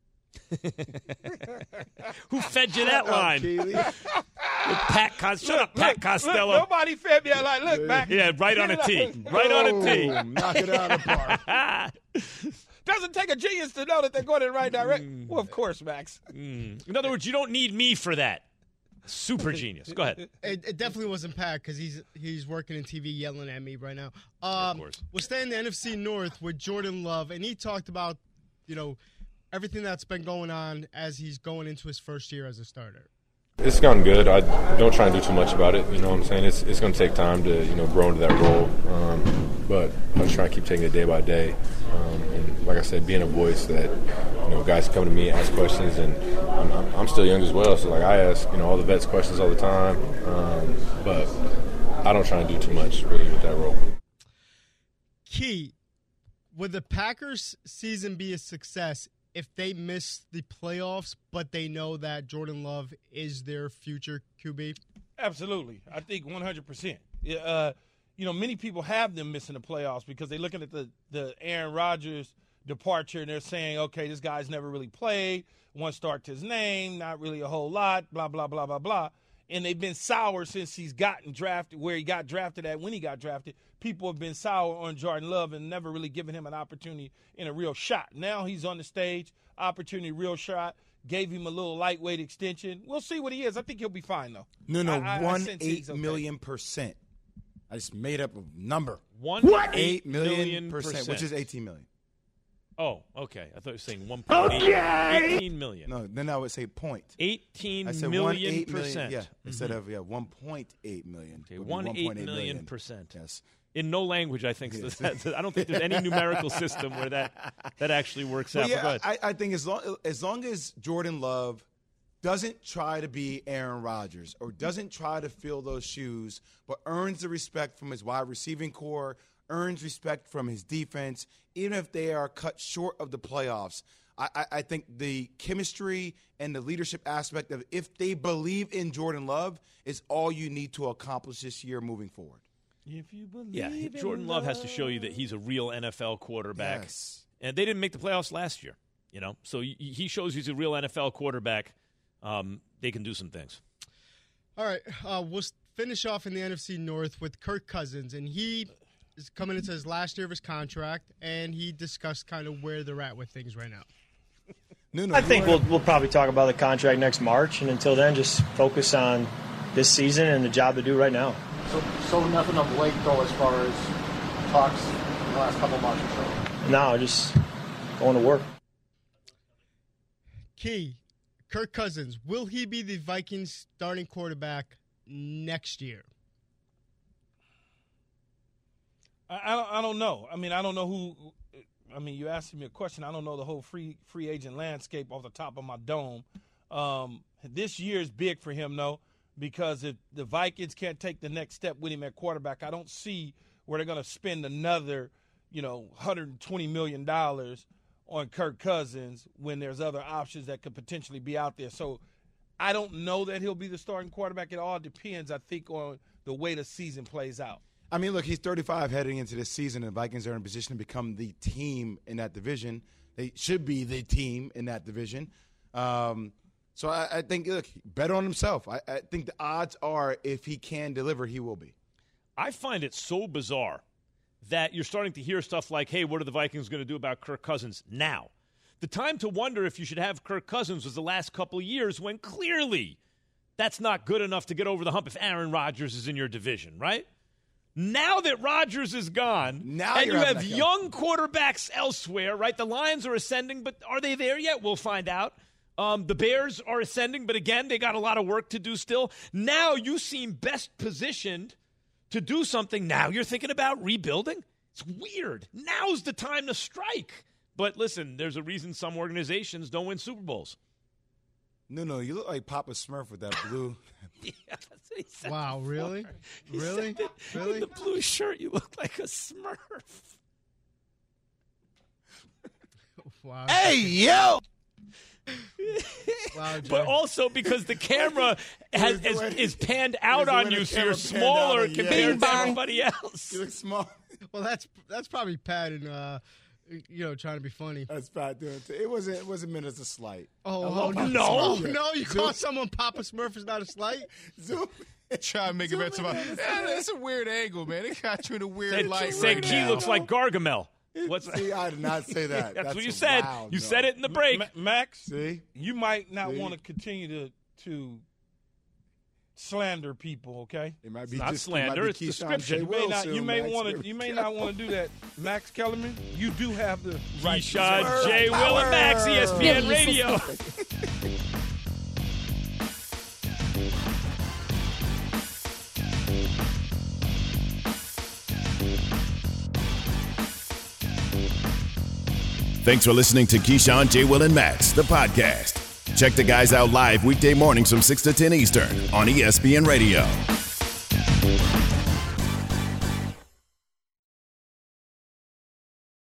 [SPEAKER 2] Who fed you that line? Pat Cos- Shut
[SPEAKER 4] look,
[SPEAKER 2] up, Pat
[SPEAKER 4] look,
[SPEAKER 2] Costello.
[SPEAKER 4] Look, nobody fed me that line. Look, Max.
[SPEAKER 2] Yeah, right on a tee. Right on a tee.
[SPEAKER 3] Knock it out of the park.
[SPEAKER 4] Doesn't take a genius to know that they're going in the right direction. Mm. Well, of course, Max.
[SPEAKER 2] Mm. In other words, you don't need me for that. Super genius. Go ahead.
[SPEAKER 13] It, it definitely wasn't Pat because he's he's working in T V yelling at me right now. Um,
[SPEAKER 2] of course.
[SPEAKER 13] We're staying in the N F C North with Jordan Love, and he talked about, you know, everything that's been going on as he's going into his first year as a starter.
[SPEAKER 15] It's gone good. I don't try and do too much about it. You know what I'm saying? It's it's going to take time to, you know, grow into that role. Um, but I just try to keep taking it day by day. Um, and like I said, being a voice that, you know, guys come to me, ask questions, and I'm, I'm still young as well. So, like, I ask, you know, all the vets questions all the time. Um, but I don't try and do too much, really, with that role.
[SPEAKER 13] Key, would the Packers season be a success if they miss the playoffs, but they know that Jordan Love is their future Q B?
[SPEAKER 4] Absolutely. I think one hundred percent. Uh, you know, many people have them missing the playoffs because they're looking at the, the Aaron Rodgers departure and they're saying, okay, this guy's never really played, one start to his name, not really a whole lot, blah, blah, blah, blah, blah. and they've been sour since he's gotten drafted, where he got drafted at when he got drafted. People have been sour on Jordan Love and never really given him an opportunity in a real shot. Now he's on the stage, opportunity, real shot, gave him a little lightweight extension. We'll see what he is. I think he'll be fine, though.
[SPEAKER 3] No, no,
[SPEAKER 4] I, I,
[SPEAKER 3] one
[SPEAKER 4] I sense
[SPEAKER 3] eight
[SPEAKER 4] he's okay.
[SPEAKER 3] million percent. I just made up a number.
[SPEAKER 2] One
[SPEAKER 3] what?
[SPEAKER 2] eight
[SPEAKER 3] eight million,
[SPEAKER 2] million
[SPEAKER 3] percent,
[SPEAKER 2] percent,
[SPEAKER 3] which is eighteen million.
[SPEAKER 2] Oh, okay. I thought you were saying one point eight.
[SPEAKER 3] Okay.
[SPEAKER 2] eighteen million.
[SPEAKER 3] No, then I would say point.
[SPEAKER 2] eighteen
[SPEAKER 3] I said
[SPEAKER 2] million
[SPEAKER 3] one, eight
[SPEAKER 2] percent.
[SPEAKER 3] million, yeah,
[SPEAKER 2] Mm-hmm.
[SPEAKER 3] instead of yeah, one point eight million.
[SPEAKER 2] Okay, one eight million percent.
[SPEAKER 3] Yes.
[SPEAKER 2] In no language, I think.
[SPEAKER 3] Yes.
[SPEAKER 2] That, that, I don't think there's any numerical system where that that actually works
[SPEAKER 3] Well,
[SPEAKER 2] out.
[SPEAKER 3] yeah,
[SPEAKER 2] But go ahead.
[SPEAKER 3] I, I think as long as long as Jordan Love doesn't try to be Aaron Rodgers or doesn't try to fill those shoes, but earns the respect from his wide receiving core, earns respect from his defense, even if they are cut short of the playoffs. I, I, I think the chemistry and the leadership aspect of if they believe in Jordan Love is all you need to accomplish this year moving forward.
[SPEAKER 4] If you believe
[SPEAKER 2] Yeah,
[SPEAKER 4] in
[SPEAKER 2] Jordan Love has to show you that he's a real N F L quarterback.
[SPEAKER 3] Yes.
[SPEAKER 2] And they didn't make the playoffs last year, you know. So y- he shows he's a real N F L quarterback. Um, they can do some things.
[SPEAKER 13] All right, uh, we'll finish off in the N F C North with Kirk Cousins, and he is coming into his last year of his contract, and he discussed kind of where they're at with things right now.
[SPEAKER 3] No, no,
[SPEAKER 16] I think we'll we'll probably talk about the contract next March, and until then, just focus on this season and the job to do right now.
[SPEAKER 17] So, so nothing of late, though, as far as talks in the last couple of months or so?
[SPEAKER 16] No, just going to work.
[SPEAKER 13] Key, Kirk Cousins, will he be the Vikings starting quarterback next year?
[SPEAKER 4] I, I, don't, I don't know. I mean, I don't know who – I mean, you asked me a question. I don't know the whole free free agent landscape off the top of my dome. Um, this year is big for him, though, because if the Vikings can't take the next step with him at quarterback, I don't see where they're going to spend another, you know, one hundred twenty million dollars on Kirk Cousins when there's other options that could potentially be out there. So I don't know that he'll be the starting quarterback. It all depends, I think, on the way the season plays out.
[SPEAKER 3] I mean, look, he's thirty-five heading into this season, and the Vikings are in a position to become the team in that division. They should be the team in that division. Um, so I, I think, look, bet on himself. I, I think the odds are if he can deliver, he will be.
[SPEAKER 2] I find it so bizarre that you're starting to hear stuff like, hey, what are the Vikings going to do about Kirk Cousins now? The time to wonder if you should have Kirk Cousins was the last couple of years when clearly that's not good enough to get over the hump if Aaron Rodgers is in your division, right? Now that Rodgers is gone,
[SPEAKER 3] now
[SPEAKER 2] and
[SPEAKER 3] you're
[SPEAKER 2] you
[SPEAKER 3] having
[SPEAKER 2] have
[SPEAKER 3] that
[SPEAKER 2] young quarterbacks elsewhere, right? The Lions are ascending, but are they there yet? We'll find out. Um, the Bears are ascending, but again, they got a lot of work to do still. Now you seem best positioned to do something. Now you're thinking about rebuilding? It's weird. Now's the time to strike. But listen, there's a reason some organizations don't win Super Bowls.
[SPEAKER 3] No, no, you look like Papa Smurf with that blue.
[SPEAKER 2] Yeah, that's what he said
[SPEAKER 13] Wow,
[SPEAKER 2] before.
[SPEAKER 13] really?
[SPEAKER 2] He
[SPEAKER 13] Really?
[SPEAKER 2] said that
[SPEAKER 13] Really?
[SPEAKER 2] In the blue shirt, you look like a Smurf.
[SPEAKER 13] Wow.
[SPEAKER 3] Hey, yo!
[SPEAKER 13] Wow, Jay.
[SPEAKER 2] But also because the camera has,
[SPEAKER 3] Here's the
[SPEAKER 2] is,
[SPEAKER 3] way-
[SPEAKER 2] is panned out
[SPEAKER 3] here's the
[SPEAKER 2] on
[SPEAKER 3] way
[SPEAKER 2] you,
[SPEAKER 3] the
[SPEAKER 2] so you're
[SPEAKER 3] camera panned out
[SPEAKER 2] smaller
[SPEAKER 3] on you.
[SPEAKER 2] compared
[SPEAKER 3] Yeah.
[SPEAKER 2] to
[SPEAKER 3] Bing,
[SPEAKER 2] everybody else.
[SPEAKER 3] You look small.
[SPEAKER 13] Well, that's that's probably Pat and uh, you know, trying to be funny.
[SPEAKER 3] That's Pat doing it. It wasn't. It wasn't meant as a slight.
[SPEAKER 13] Oh,
[SPEAKER 3] I
[SPEAKER 13] oh,
[SPEAKER 3] love
[SPEAKER 13] no,
[SPEAKER 3] Papa
[SPEAKER 13] no,
[SPEAKER 3] Smurf.
[SPEAKER 13] no! You
[SPEAKER 3] Zoom-
[SPEAKER 13] call someone Papa Smurf is not a slight.
[SPEAKER 3] Zoom.
[SPEAKER 11] Try to make it better. Yeah, that's a weird angle, man. It got you in a weird
[SPEAKER 2] Said,
[SPEAKER 11] light.
[SPEAKER 2] said
[SPEAKER 11] right
[SPEAKER 2] Key
[SPEAKER 11] now.
[SPEAKER 2] looks like Gargamel. What's
[SPEAKER 3] See, I did not say that.
[SPEAKER 2] That's,
[SPEAKER 3] That's
[SPEAKER 2] what you
[SPEAKER 3] a
[SPEAKER 2] said.
[SPEAKER 3] wild
[SPEAKER 2] you
[SPEAKER 3] no.
[SPEAKER 2] said it in the break.
[SPEAKER 4] Ma- Max,
[SPEAKER 3] See?
[SPEAKER 4] you might not
[SPEAKER 3] See?
[SPEAKER 4] want to continue to to slander people, okay?
[SPEAKER 3] It might
[SPEAKER 2] It's
[SPEAKER 3] be
[SPEAKER 2] not
[SPEAKER 3] just,
[SPEAKER 2] slander,
[SPEAKER 3] It might be
[SPEAKER 2] it's
[SPEAKER 3] Keyshawn
[SPEAKER 2] description.
[SPEAKER 3] J.
[SPEAKER 4] You may
[SPEAKER 3] Will
[SPEAKER 4] not.
[SPEAKER 3] soon,
[SPEAKER 4] You may
[SPEAKER 3] Max.
[SPEAKER 4] want to. You may not want to do that, Max Kellerman. You do have the right. to
[SPEAKER 2] Keyshawn,
[SPEAKER 4] say-
[SPEAKER 2] J. Will, and Max, E S P N Radio.
[SPEAKER 1] Thanks for listening to Keyshawn, J. Will, and Max, the podcast. Check the guys out live weekday mornings from six to ten Eastern on E S P N Radio.